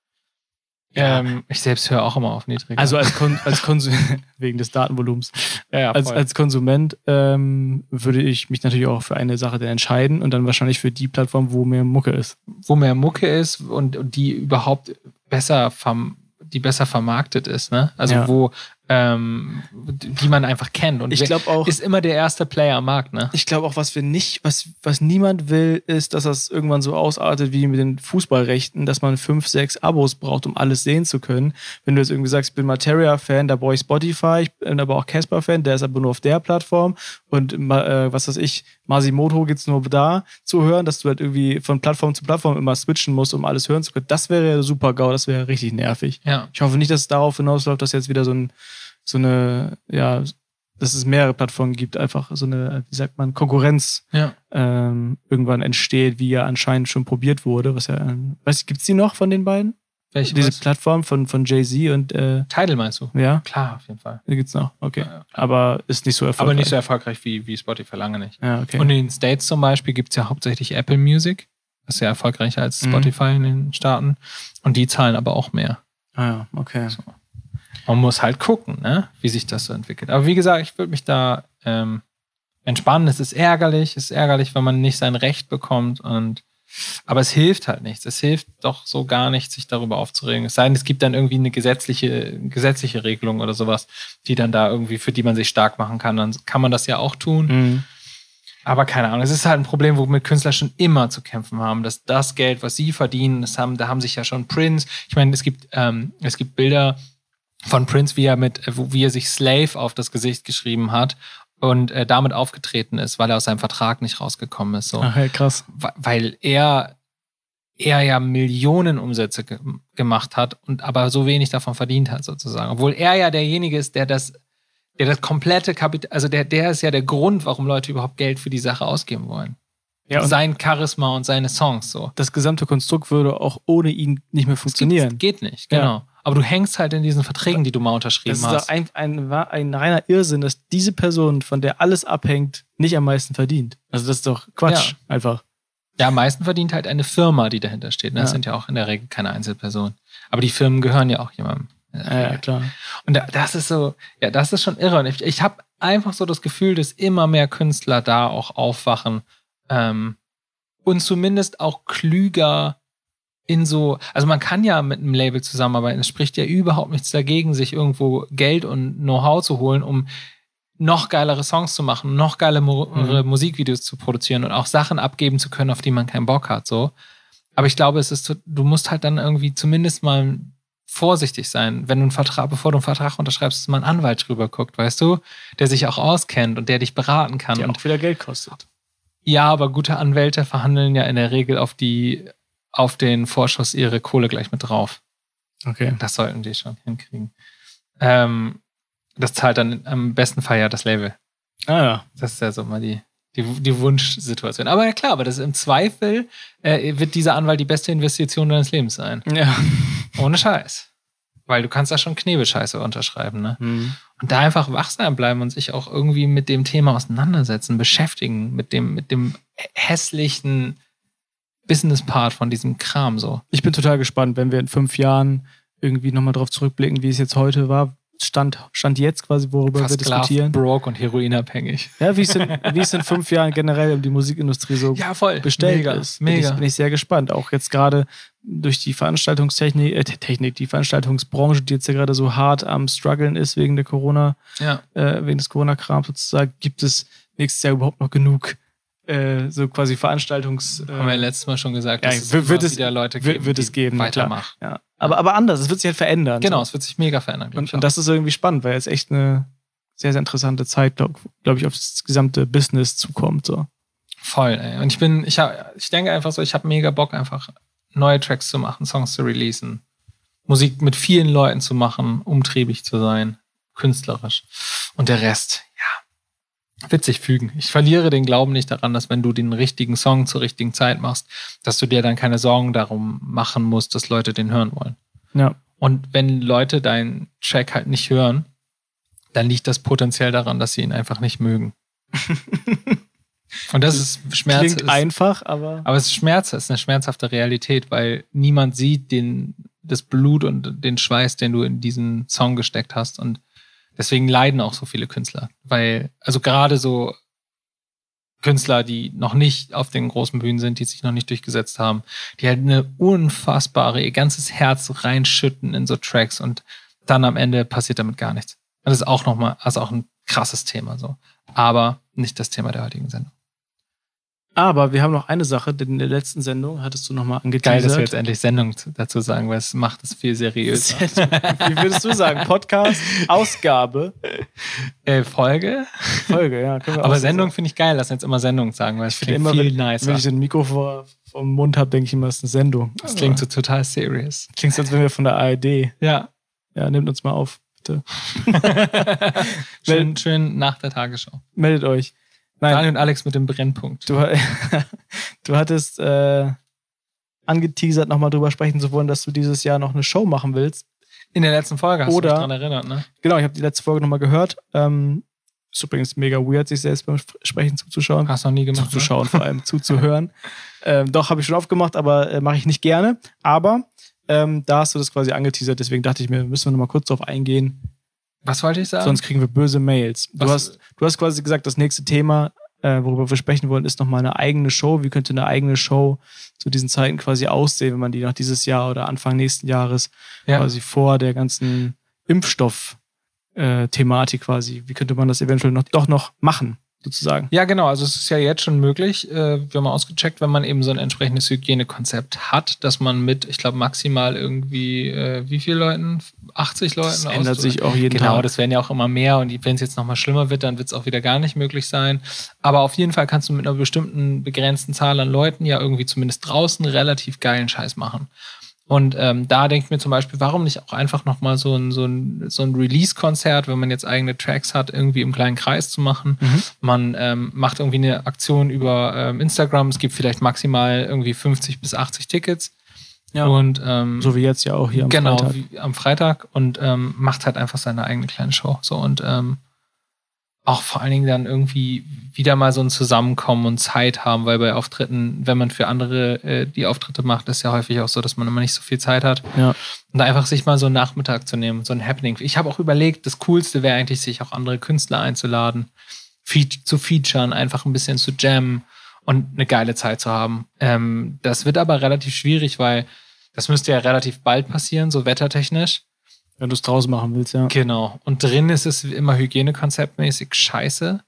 Ja. Ähm, ich selbst höre auch immer auf niedriger. Also als, Kon als Konsument, wegen des Datenvolumens, ja, ja, als, voll. als Konsument ähm, würde ich mich natürlich auch für eine Sache dann entscheiden und dann wahrscheinlich für die Plattform, wo mehr Mucke ist. wo mehr Mucke ist und, und die überhaupt besser verm die besser vermarktet ist, ne? Also Ja. wo ähm, die man einfach kennt. Und Ich wer- glaube auch, ist immer der erste Player am Markt, ne? ich glaube auch, was wir nicht, was, was niemand will, ist, dass das irgendwann so ausartet wie mit den Fußballrechten, dass man fünf, sechs Abos braucht, um alles sehen zu können. Wenn du jetzt irgendwie sagst, ich bin Materia-Fan, da brauche ich Spotify, ich bin aber auch Casper-Fan, der ist aber nur auf der Plattform und äh, was weiß ich, Masimoto gibt's nur da zu hören, dass du halt irgendwie von Plattform zu Plattform immer switchen musst, um alles hören zu können. Das wäre ja super GAU, das wäre richtig nervig. Ja. Ich hoffe nicht, dass es darauf hinausläuft, dass jetzt wieder so ein so eine, ja, dass es mehrere Plattformen gibt, einfach so eine, wie sagt man, Konkurrenz Ja. ähm, irgendwann entsteht, wie ja anscheinend schon probiert wurde. Was ja, ähm, weiß ich, gibt's die noch von den beiden? Welche Diese was? Plattform von, von Jay-Z und äh, Tidal meinst du? ja, Klar, auf jeden Fall. die gibt's noch. Okay. Ja, ja, klar. Aber ist nicht so erfolgreich. Aber nicht so erfolgreich wie, wie Spotify, lange nicht. Ja, okay. Und in den States zum Beispiel gibt es ja hauptsächlich Apple Music. Das ist ja erfolgreicher als Mhm. Spotify in den Staaten. Und die zahlen aber auch mehr. ah, ja, okay. So. Man muss halt gucken, ne, wie sich das so entwickelt. Aber wie gesagt, ich würde mich da ähm, entspannen. Es ist ärgerlich, es ist ärgerlich, wenn man nicht sein Recht bekommt. Und aber es hilft halt nichts. Es hilft doch so gar nicht, sich darüber aufzuregen. Es sei denn, es gibt dann irgendwie eine gesetzliche, gesetzliche Regelung oder sowas, die dann da irgendwie, für die man sich stark machen kann. Dann kann man das ja auch tun. Mhm. Aber keine Ahnung, es ist halt ein Problem, womit Künstler schon immer zu kämpfen haben, dass das Geld, was sie verdienen, das haben, da haben sich ja schon Prince, ich meine, es gibt, ähm, es gibt Bilder von Prince, wie er mit, wo- wie er sich Slave auf das Gesicht geschrieben hat und äh, damit aufgetreten ist, weil er aus seinem Vertrag nicht rausgekommen ist. So. Ach, ja, krass. Wa- Weil er, er ja Millionen Umsätze ge gemacht hat und aber so wenig davon verdient hat, sozusagen. Obwohl er ja derjenige ist, der das, der das komplette Kapital, also der, der ist ja der Grund, warum Leute überhaupt Geld für die Sache ausgeben wollen. Ja, sein Charisma und seine Songs so. Das gesamte Konstrukt würde auch ohne ihn nicht mehr funktionieren. Geht, geht nicht, genau. Ja. Aber du hängst halt in diesen Verträgen, die du mal unterschrieben hast. Das ist ein, ein, ein, ein reiner Irrsinn, dass diese Person, von der alles abhängt, nicht am meisten verdient. Also das ist doch Quatsch, ja. einfach. Ja, am meisten verdient halt eine Firma, die dahinter steht. Das ja. sind ja auch in der Regel keine Einzelpersonen. Aber die Firmen gehören ja auch jemandem. Ja, ja, klar. Und das ist so, ja, das ist schon irre. Und ich, ich habe einfach so das Gefühl, dass immer mehr Künstler da auch aufwachen ähm, und zumindest auch klüger in so, also man kann ja mit einem Label zusammenarbeiten. Es spricht ja überhaupt nichts dagegen, sich irgendwo Geld und Know-how zu holen, um noch geilere Songs zu machen, noch geile Mo- mhm. Musikvideos zu produzieren und auch Sachen abgeben zu können, auf die man keinen Bock hat. So. Aber ich glaube, es ist, du musst halt dann irgendwie zumindest mal vorsichtig sein, wenn du einen Vertrag, bevor du einen Vertrag unterschreibst, dass mal ein Anwalt drüber guckt, weißt du, der sich auch auskennt und der dich beraten kann. Der und auch wieder Geld kostet. Ja, aber gute Anwälte verhandeln ja in der Regel auf die, auf den Vorschuss ihre Kohle gleich mit drauf. Okay. Das sollten die schon hinkriegen. Ähm, das zahlt dann im besten Fall ja das Label. Ah ja. Das ist ja so mal die, die, die Wunschsituation. Aber ja klar, aber das ist im Zweifel äh, wird dieser Anwalt die beste Investition deines Lebens sein. Ja. Ohne Scheiß. Weil du kannst da schon Knebelscheiße unterschreiben, ne? Mhm. Und da einfach wachsam bleiben und sich auch irgendwie mit dem Thema auseinandersetzen, beschäftigen, mit dem, mit dem hässlichen Business-Part von diesem Kram so. Ich bin total gespannt, wenn wir in fünf Jahren irgendwie nochmal drauf zurückblicken, wie es jetzt heute war. Stand, stand jetzt quasi, worüber Fast wir diskutieren. Broke und heroinabhängig. Ja, wie es, in, wie es in fünf Jahren generell um die Musikindustrie so ja, voll. bestellt Mega. ist. Mega. Bin ich, bin ich sehr gespannt. Auch jetzt gerade durch die Veranstaltungstechnik, äh, Technik, die Veranstaltungsbranche, die jetzt ja gerade so hart am struggeln ist wegen der Corona, ja. äh, wegen des Corona-Krams sozusagen, gibt es nächstes Jahr überhaupt noch genug äh, so quasi Veranstaltungs... Äh, Haben wir ja letztes Mal schon gesagt, ja, dass es wird, wird es wieder Leute geben, wird, wird es geben, weitermachen. Ja. Aber, aber anders, es wird sich halt verändern. Genau, so. es wird sich mega verändern. Und, und das ist irgendwie spannend, weil es echt eine sehr, sehr interessante Zeit, glaube glaub ich, auf das gesamte Business zukommt. So. Voll, ey. Und ich bin, ich, hab, ich denke einfach so, ich habe mega Bock, einfach neue Tracks zu machen, Songs zu releasen, Musik mit vielen Leuten zu machen, umtriebig zu sein, künstlerisch. Und der Rest, ja, wird sich fügen. Ich verliere den Glauben nicht daran, dass wenn du den richtigen Song zur richtigen Zeit machst, dass du dir dann keine Sorgen darum machen musst, dass Leute den hören wollen. Ja. Und wenn Leute deinen Track halt nicht hören, dann liegt das potenziell daran, dass sie ihn einfach nicht mögen. Und das ist Schmerz. Klingt ist, einfach, aber... Aber es ist Schmerz, es ist eine schmerzhafte Realität, weil niemand sieht den, das Blut und den Schweiß, den du in diesen Song gesteckt hast. Und deswegen leiden auch so viele Künstler. Weil, also gerade so Künstler, die noch nicht auf den großen Bühnen sind, die sich noch nicht durchgesetzt haben, die halt eine unfassbare, ihr ganzes Herz reinschütten in so Tracks und dann am Ende passiert damit gar nichts. Und das ist auch nochmal, also auch ein krasses Thema so. Aber nicht das Thema der heutigen Sendung. Aber wir haben noch eine Sache, denn in der letzten Sendung hattest du nochmal angeteasert. Geil, dass wir jetzt endlich Sendung dazu sagen, weil es macht es viel seriöser. Wie würdest du sagen? Podcast, Ausgabe? Äh, Folge? Folge, ja. Können wir Aber auch so Sendung sagen. finde ich geil, lass uns jetzt immer Sendung sagen, weil ich finde immer, viel wenn, nicer. Wenn ich so ein Mikro vor, vor dem Mund habe, denke ich immer, es ist eine Sendung. Das klingt so total serious. Klingt so, als wären wir von der A R D. Ja. Ja, nehmt uns mal auf, bitte. schön, schön nach der Tagesschau. Meldet euch. Nein. Daniel und Alex mit dem Brennpunkt. Du, du hattest äh, angeteasert, nochmal drüber sprechen zu wollen, dass du dieses Jahr noch eine Show machen willst. In der letzten Folge hast Oder, du dich daran erinnert, ne? Genau, ich habe die letzte Folge nochmal gehört. Ähm, ist übrigens mega weird, sich selbst beim Sprechen zuzuschauen. Hast du noch nie gemacht. Zuzuschauen, ne? Vor allem zuzuhören. ähm, doch, habe ich schon oft gemacht, aber äh, mache ich nicht gerne. Aber ähm, da hast du das quasi angeteasert, deswegen dachte ich mir, müssen wir nochmal kurz drauf eingehen. Was wollte ich sagen? Sonst kriegen wir böse Mails. Du hast, du hast quasi gesagt, das nächste Thema, äh, worüber wir sprechen wollen, ist nochmal eine eigene Show. Wie könnte eine eigene Show zu diesen Zeiten quasi aussehen, wenn man die noch dieses Jahr oder Anfang nächsten Jahres ja. quasi vor der ganzen Impfstoff-Thematik äh, quasi, wie könnte man das eventuell noch, doch noch machen, sozusagen? Ja, genau. Also es ist ja jetzt schon möglich, äh, wir haben mal ausgecheckt, wenn man eben so ein entsprechendes Hygienekonzept hat, dass man mit, ich glaube, maximal irgendwie, äh, wie viele Leuten? achtzig Leuten? Das ändert aus- sich auch jeden genau, Tag. Genau, das werden ja auch immer mehr und wenn es jetzt nochmal schlimmer wird, dann wird es auch wieder gar nicht möglich sein. Aber auf jeden Fall kannst du mit einer bestimmten begrenzten Zahl an Leuten ja irgendwie zumindest draußen relativ geilen Scheiß machen. Und ähm, da denke ich mir zum Beispiel, warum nicht auch einfach nochmal so ein, so ein, so ein Release-Konzert, wenn man jetzt eigene Tracks hat, irgendwie im kleinen Kreis zu machen. Mhm. Man ähm, macht irgendwie eine Aktion über ähm, Instagram. Es gibt vielleicht maximal irgendwie fünfzig bis achtzig Tickets. Ja. Und, ähm, so wie jetzt ja auch hier am genau, Freitag. Genau, wie am Freitag. Und ähm, macht halt einfach seine eigene kleine Show. So und ähm, auch vor allen Dingen dann irgendwie wieder mal so ein Zusammenkommen und Zeit haben, weil bei Auftritten, wenn man für andere äh, die Auftritte macht, ist ja häufig auch so, dass man immer nicht so viel Zeit hat. Ja. Und da einfach sich mal so einen Nachmittag zu nehmen, so ein Happening. Ich habe auch überlegt, das Coolste wäre eigentlich, sich auch andere Künstler einzuladen, fe- zu featuren, einfach ein bisschen zu jammen und eine geile Zeit zu haben. Ähm, das wird aber relativ schwierig, weil das müsste ja relativ bald passieren, so wettertechnisch. Wenn du es draußen machen willst, ja. Genau. Und drin ist es immer hygienekonzeptmäßig scheiße.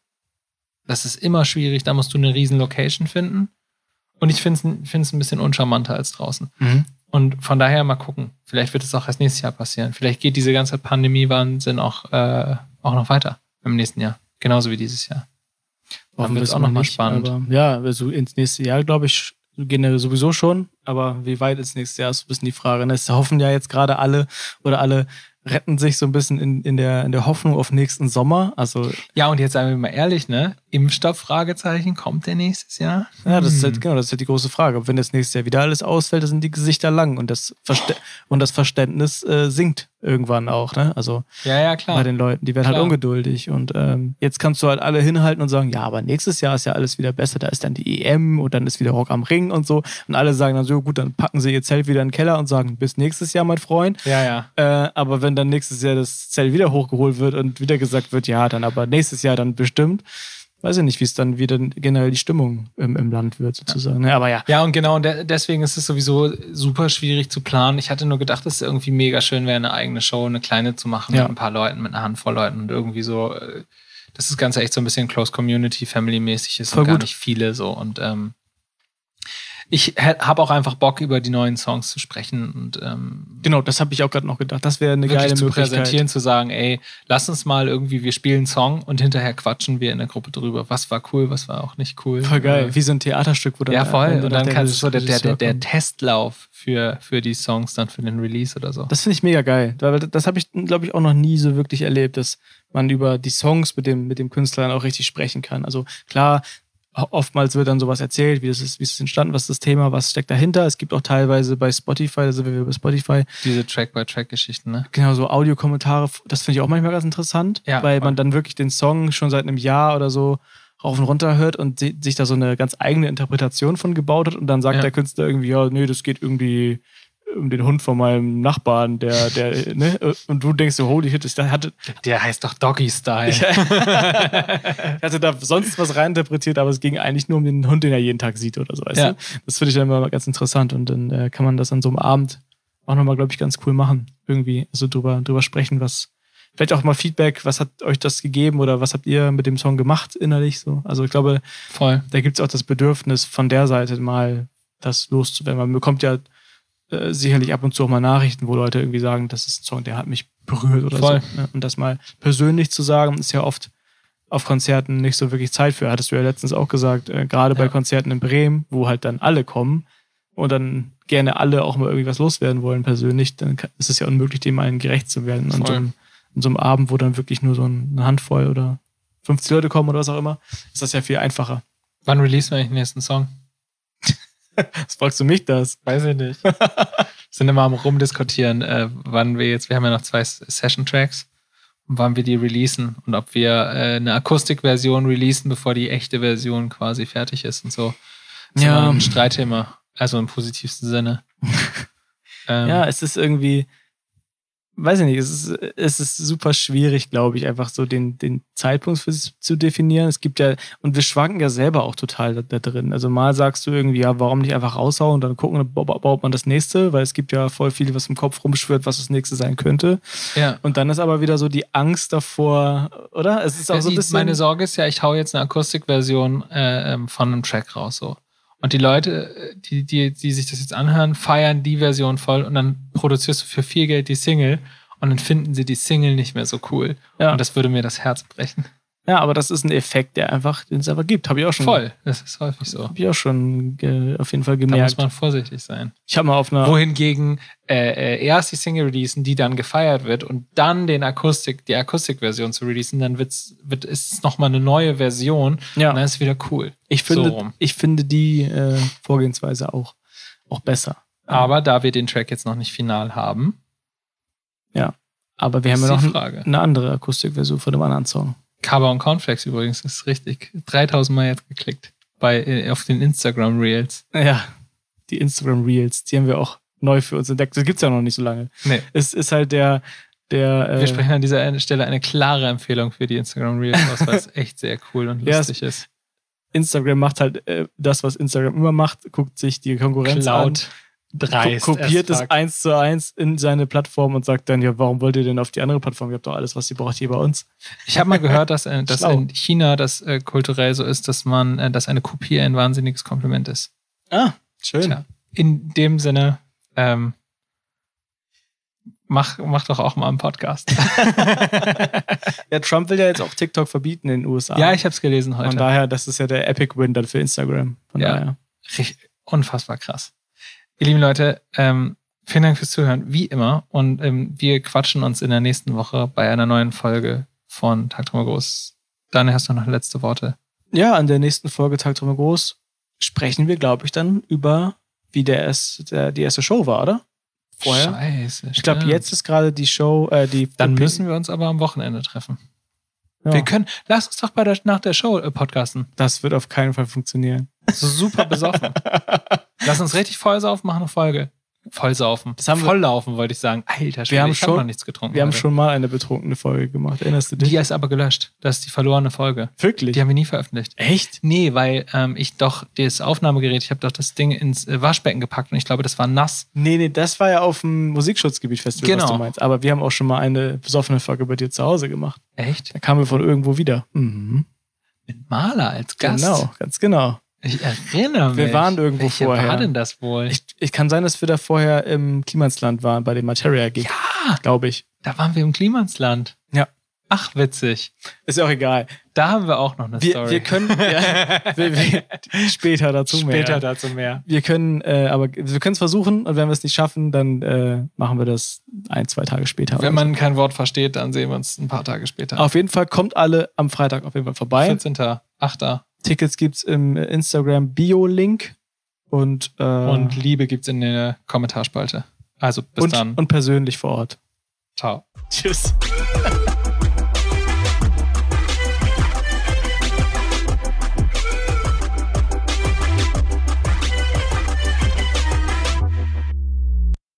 Das ist immer schwierig. Da musst du eine riesen Location finden. Und ich finde es ein bisschen uncharmanter als draußen. Mhm. Und von daher mal gucken. Vielleicht wird es auch erst nächstes Jahr passieren. Vielleicht geht diese ganze Pandemie-Wahnsinn auch, äh, auch noch weiter im nächsten Jahr. Genauso wie dieses Jahr. Dann wird es auch nochmal spannend. Aber, ja, also ins nächste Jahr, glaube ich, gehen ja sowieso schon, aber wie weit ins nächste Jahr ist ein bisschen die Frage. Es hoffen ja jetzt gerade alle oder alle retten sich so ein bisschen in, in, der, in der Hoffnung auf nächsten Sommer. Also ja, und jetzt sagen wir mal ehrlich, ne? Impfstoff, Fragezeichen, kommt der nächstes Jahr? Ja, das ist halt, genau, das ist halt die große Frage. Wenn das nächste Jahr wieder alles ausfällt, dann sind die Gesichter lang und das, Verste- und das Verständnis äh, sinkt irgendwann auch, ne? Also ja, ja, klar. Bei den Leuten, die werden klar. halt ungeduldig und ähm, jetzt kannst du halt alle hinhalten und sagen, ja, aber nächstes Jahr ist ja alles wieder besser, da ist dann die E M und dann ist wieder Rock am Ring und so und alle sagen dann so, gut, dann packen sie ihr Zelt wieder in den Keller und sagen, bis nächstes Jahr, mein Freund. Ja, ja. Äh, aber wenn dann nächstes Jahr das Zelt wieder hochgeholt wird und wieder gesagt wird, ja, dann aber nächstes Jahr dann bestimmt, weiß ich nicht, wie es dann wieder generell die Stimmung im, im Land wird, sozusagen. Ja. Aber ja. Ja, und genau, de- deswegen ist es sowieso super schwierig zu planen. Ich hatte nur gedacht, dass es irgendwie mega schön wäre, eine eigene Show, eine kleine zu machen ja. mit ein paar Leuten, mit einer Handvoll Leuten und irgendwie so, dass das Ganze echt so ein bisschen Close Community, Family-mäßig ist. Voll und gar gut. nicht viele so. Und ähm, ich habe auch einfach Bock, über die neuen Songs zu sprechen und ähm, genau, das habe ich auch gerade noch gedacht. Das wäre eine geile zu Möglichkeit. präsentieren, zu sagen, ey, lass uns mal irgendwie, wir spielen einen Song und hinterher quatschen wir in der Gruppe drüber. Was war cool, was war auch nicht cool. Voll geil, wie so ein Theaterstück, wo dann ja, voll. und Und dann der kannst du so der, der, der, der kommt. Testlauf für, für die Songs dann für den Release oder so. Das finde ich mega geil. Weil das habe ich, glaube ich, auch noch nie so wirklich erlebt, dass man über die Songs mit dem, mit dem Künstler dann auch richtig sprechen kann. Also klar, oftmals wird dann sowas erzählt, wie das ist, wie ist es entstanden, was ist das Thema, was steckt dahinter. Es gibt auch teilweise bei Spotify, da sind wir wieder bei Spotify. Diese Track-by-Track-Geschichten, ne? Genau, so Audiokommentare, das finde ich auch manchmal ganz interessant, ja, weil voll. man dann wirklich den Song schon seit einem Jahr oder so rauf und runter hört und sich da so eine ganz eigene Interpretation von gebaut hat und dann sagt ja. der Künstler irgendwie, ja, nee, das geht irgendwie um den Hund von meinem Nachbarn, der, der, ne, und du denkst so, holy shit, ich hatte, der heißt doch Doggy Style. Ich, ich hatte da sonst was reininterpretiert, aber es ging eigentlich nur um den Hund, den er jeden Tag sieht oder so, weißt ja. du? Das finde ich dann immer ganz interessant und dann äh, kann man das an so einem Abend auch nochmal, glaube ich, ganz cool machen, irgendwie, also drüber, drüber sprechen, was, vielleicht auch mal Feedback, was hat euch das gegeben oder was habt ihr mit dem Song gemacht innerlich, so, also ich glaube, voll. Da gibt es auch das Bedürfnis von der Seite mal das loszuwerden, man bekommt ja Äh, sicherlich ab und zu auch mal Nachrichten, wo Leute irgendwie sagen, das ist ein Song, der hat mich berührt oder Voll. so. Ne? Und das mal persönlich zu sagen, ist ja oft auf Konzerten nicht so wirklich Zeit für. Hattest du ja letztens auch gesagt, äh, gerade ja. bei Konzerten in Bremen, wo halt dann alle kommen und dann gerne alle auch mal irgendwie was loswerden wollen persönlich, dann ist es ja unmöglich, dem allen gerecht zu werden. Und so einem, in so einem Abend, wo dann wirklich nur so eine Handvoll oder fünfzig Leute kommen oder was auch immer, ist das ja viel einfacher. Wann releasen wir eigentlich den nächsten Song? Was fragst du mich das? Weiß ich nicht. Wir sind immer am rumdiskutieren, äh, wann wir jetzt, wir haben ja noch zwei Session-Tracks, und wann wir die releasen und ob wir äh, eine Akustikversion releasen, bevor die echte Version quasi fertig ist und so. Das ja. ist immer ein Streitthema, also im positivsten Sinne. ähm, ja, es ist irgendwie, weiß ich nicht, es ist, es ist super schwierig, glaube ich, einfach so den, den Zeitpunkt für sich zu definieren. Es gibt ja, und wir schwanken ja selber auch total da, da drin. Also mal sagst du irgendwie, ja, warum nicht einfach raushauen und dann gucken, dann baut man das nächste, weil es gibt ja voll viel, was im Kopf rumschwirrt, was das nächste sein könnte. Ja. Und dann ist aber wieder so die Angst davor, oder? Es ist auch ja, so ein die, bisschen. meine Sorge ist ja, ich hau jetzt eine Akustikversion äh, von einem Track raus, so. Und die Leute, die, die, die sich das jetzt anhören, feiern die Version voll und dann produzierst du für viel Geld die Single und dann finden sie die Single nicht mehr so cool. Ja. Und das würde mir das Herz brechen. Ja, aber das ist ein Effekt, der einfach, den es einfach gibt. Habe ich auch schon. Voll, das ist häufig so. Habe ich auch schon äh, auf jeden Fall Da gemerkt. muss man vorsichtig sein. Ich habe mal auf einer. Wohingegen äh, äh, erst die Single releasen, die dann gefeiert wird und dann den Akustik, die Akustikversion zu releasen, dann wird's, wird es nochmal eine neue Version Ja. und dann ist es wieder cool. Ich finde, So rum. ich finde die äh, Vorgehensweise auch, auch besser. Aber da wir den Track jetzt noch nicht final haben, Aber wir haben ist ja noch die ein, Frage. eine andere Akustikversion von dem anderen Song. Cover und Cornflakes übrigens ist richtig. dreitausend Mal jetzt geklickt. Bei, äh, auf den Instagram Reels. Ja, die Instagram Reels, die haben wir auch neu für uns entdeckt. Das gibt's ja noch nicht so lange. Nee. Es ist halt der, der. Wir Äh, sprechen an dieser Stelle eine klare Empfehlung für die Instagram Reels aus, weil es echt sehr cool und Ja, lustig ist. Instagram macht halt äh, das, was Instagram immer macht, guckt sich die Konkurrenz an. Cloud. Dreist. Ko- kopiert as es fuck. eins zu eins in seine Plattform und sagt dann, ja, warum wollt ihr denn auf die andere Plattform? Ihr habt doch alles, was ihr braucht, hier bei uns. Ich habe mal gehört, dass, äh, dass Schlau. in China das äh, kulturell so ist, dass man, äh, dass eine Kopie ein wahnsinniges Kompliment ist. Ah, schön. Tja, in dem Sinne, ähm, mach, mach doch auch mal einen Podcast. Ja, Trump will ja jetzt auch TikTok verbieten in den U S A. Ja, ich habe es gelesen heute. Von daher, das ist ja der Epic Win dann für Instagram. Von Ja. daher. Richtig, unfassbar krass. Ihr lieben Leute, ähm, vielen Dank fürs Zuhören, wie immer. Und ähm, wir quatschen uns in der nächsten Woche bei einer neuen Folge von Tag Drüber Groß. Daniel, hast du noch letzte Worte? Ja, an der nächsten Folge Tag drüber groß sprechen wir, glaube ich, dann über, wie der erst, der, die erste Show war, oder? Vorher. Scheiße. Ich glaube, stimmt. jetzt ist gerade die Show, äh, die. Dann müssen wir uns aber am Wochenende treffen. ja, Wir können, lass uns doch bei der, nach der Show äh, podcasten. Das wird auf keinen Fall funktionieren. So super besoffen. Lass uns richtig vollsaufen, machen eine Folge. Vollsaufen. Das haben wir- Volllaufen, wollte ich sagen. Alter, Schwede, haben ich schon- hab noch nichts getrunken. Wir haben heute. schon mal eine betrunkene Folge gemacht. Erinnerst du dich? Die ist aber gelöscht. Das ist die verlorene Folge. Wirklich? Die haben wir nie veröffentlicht. Echt? Nee, weil ähm, ich doch das Aufnahmegerät, ich habe doch das Ding ins äh, Waschbecken gepackt und ich glaube, das war nass. Nee, nee, das war ja auf dem Musikschutzgebiet-Festival, was Genau. du meinst. Aber wir haben auch schon mal eine besoffene Folge bei dir zu Hause gemacht. Echt? Da kamen wir von irgendwo wieder. Mhm. Mit Maler als Gast? Genau, ganz genau. Ich erinnere Wir mich. waren irgendwo Welche vorher. war denn das wohl? Ich, ich kann sein, dass wir da vorher im Klimansland waren, bei dem Materia-Gig. ja, Glaube ich. da waren wir im Klimansland. Ja. Ach, witzig. Ist ja auch egal. Da haben wir auch noch eine Wir, Story. wir können ja, wir, wir, später dazu mehr. Später dazu mehr. Wir können, äh, aber wir können es versuchen und wenn wir es nicht schaffen, dann äh, machen wir das ein, zwei Tage später. Wenn oder man kein Wort versteht, dann sehen wir uns ein paar Tage später. so. Auf jeden Fall kommt alle am Freitag auf jeden Fall vorbei. vierzehnter achter Tickets gibt's im Instagram Bio-Link und, äh, Und Liebe gibt's in der Kommentarspalte. Also bis und, dann. und persönlich vor Ort. Ciao. Tschüss.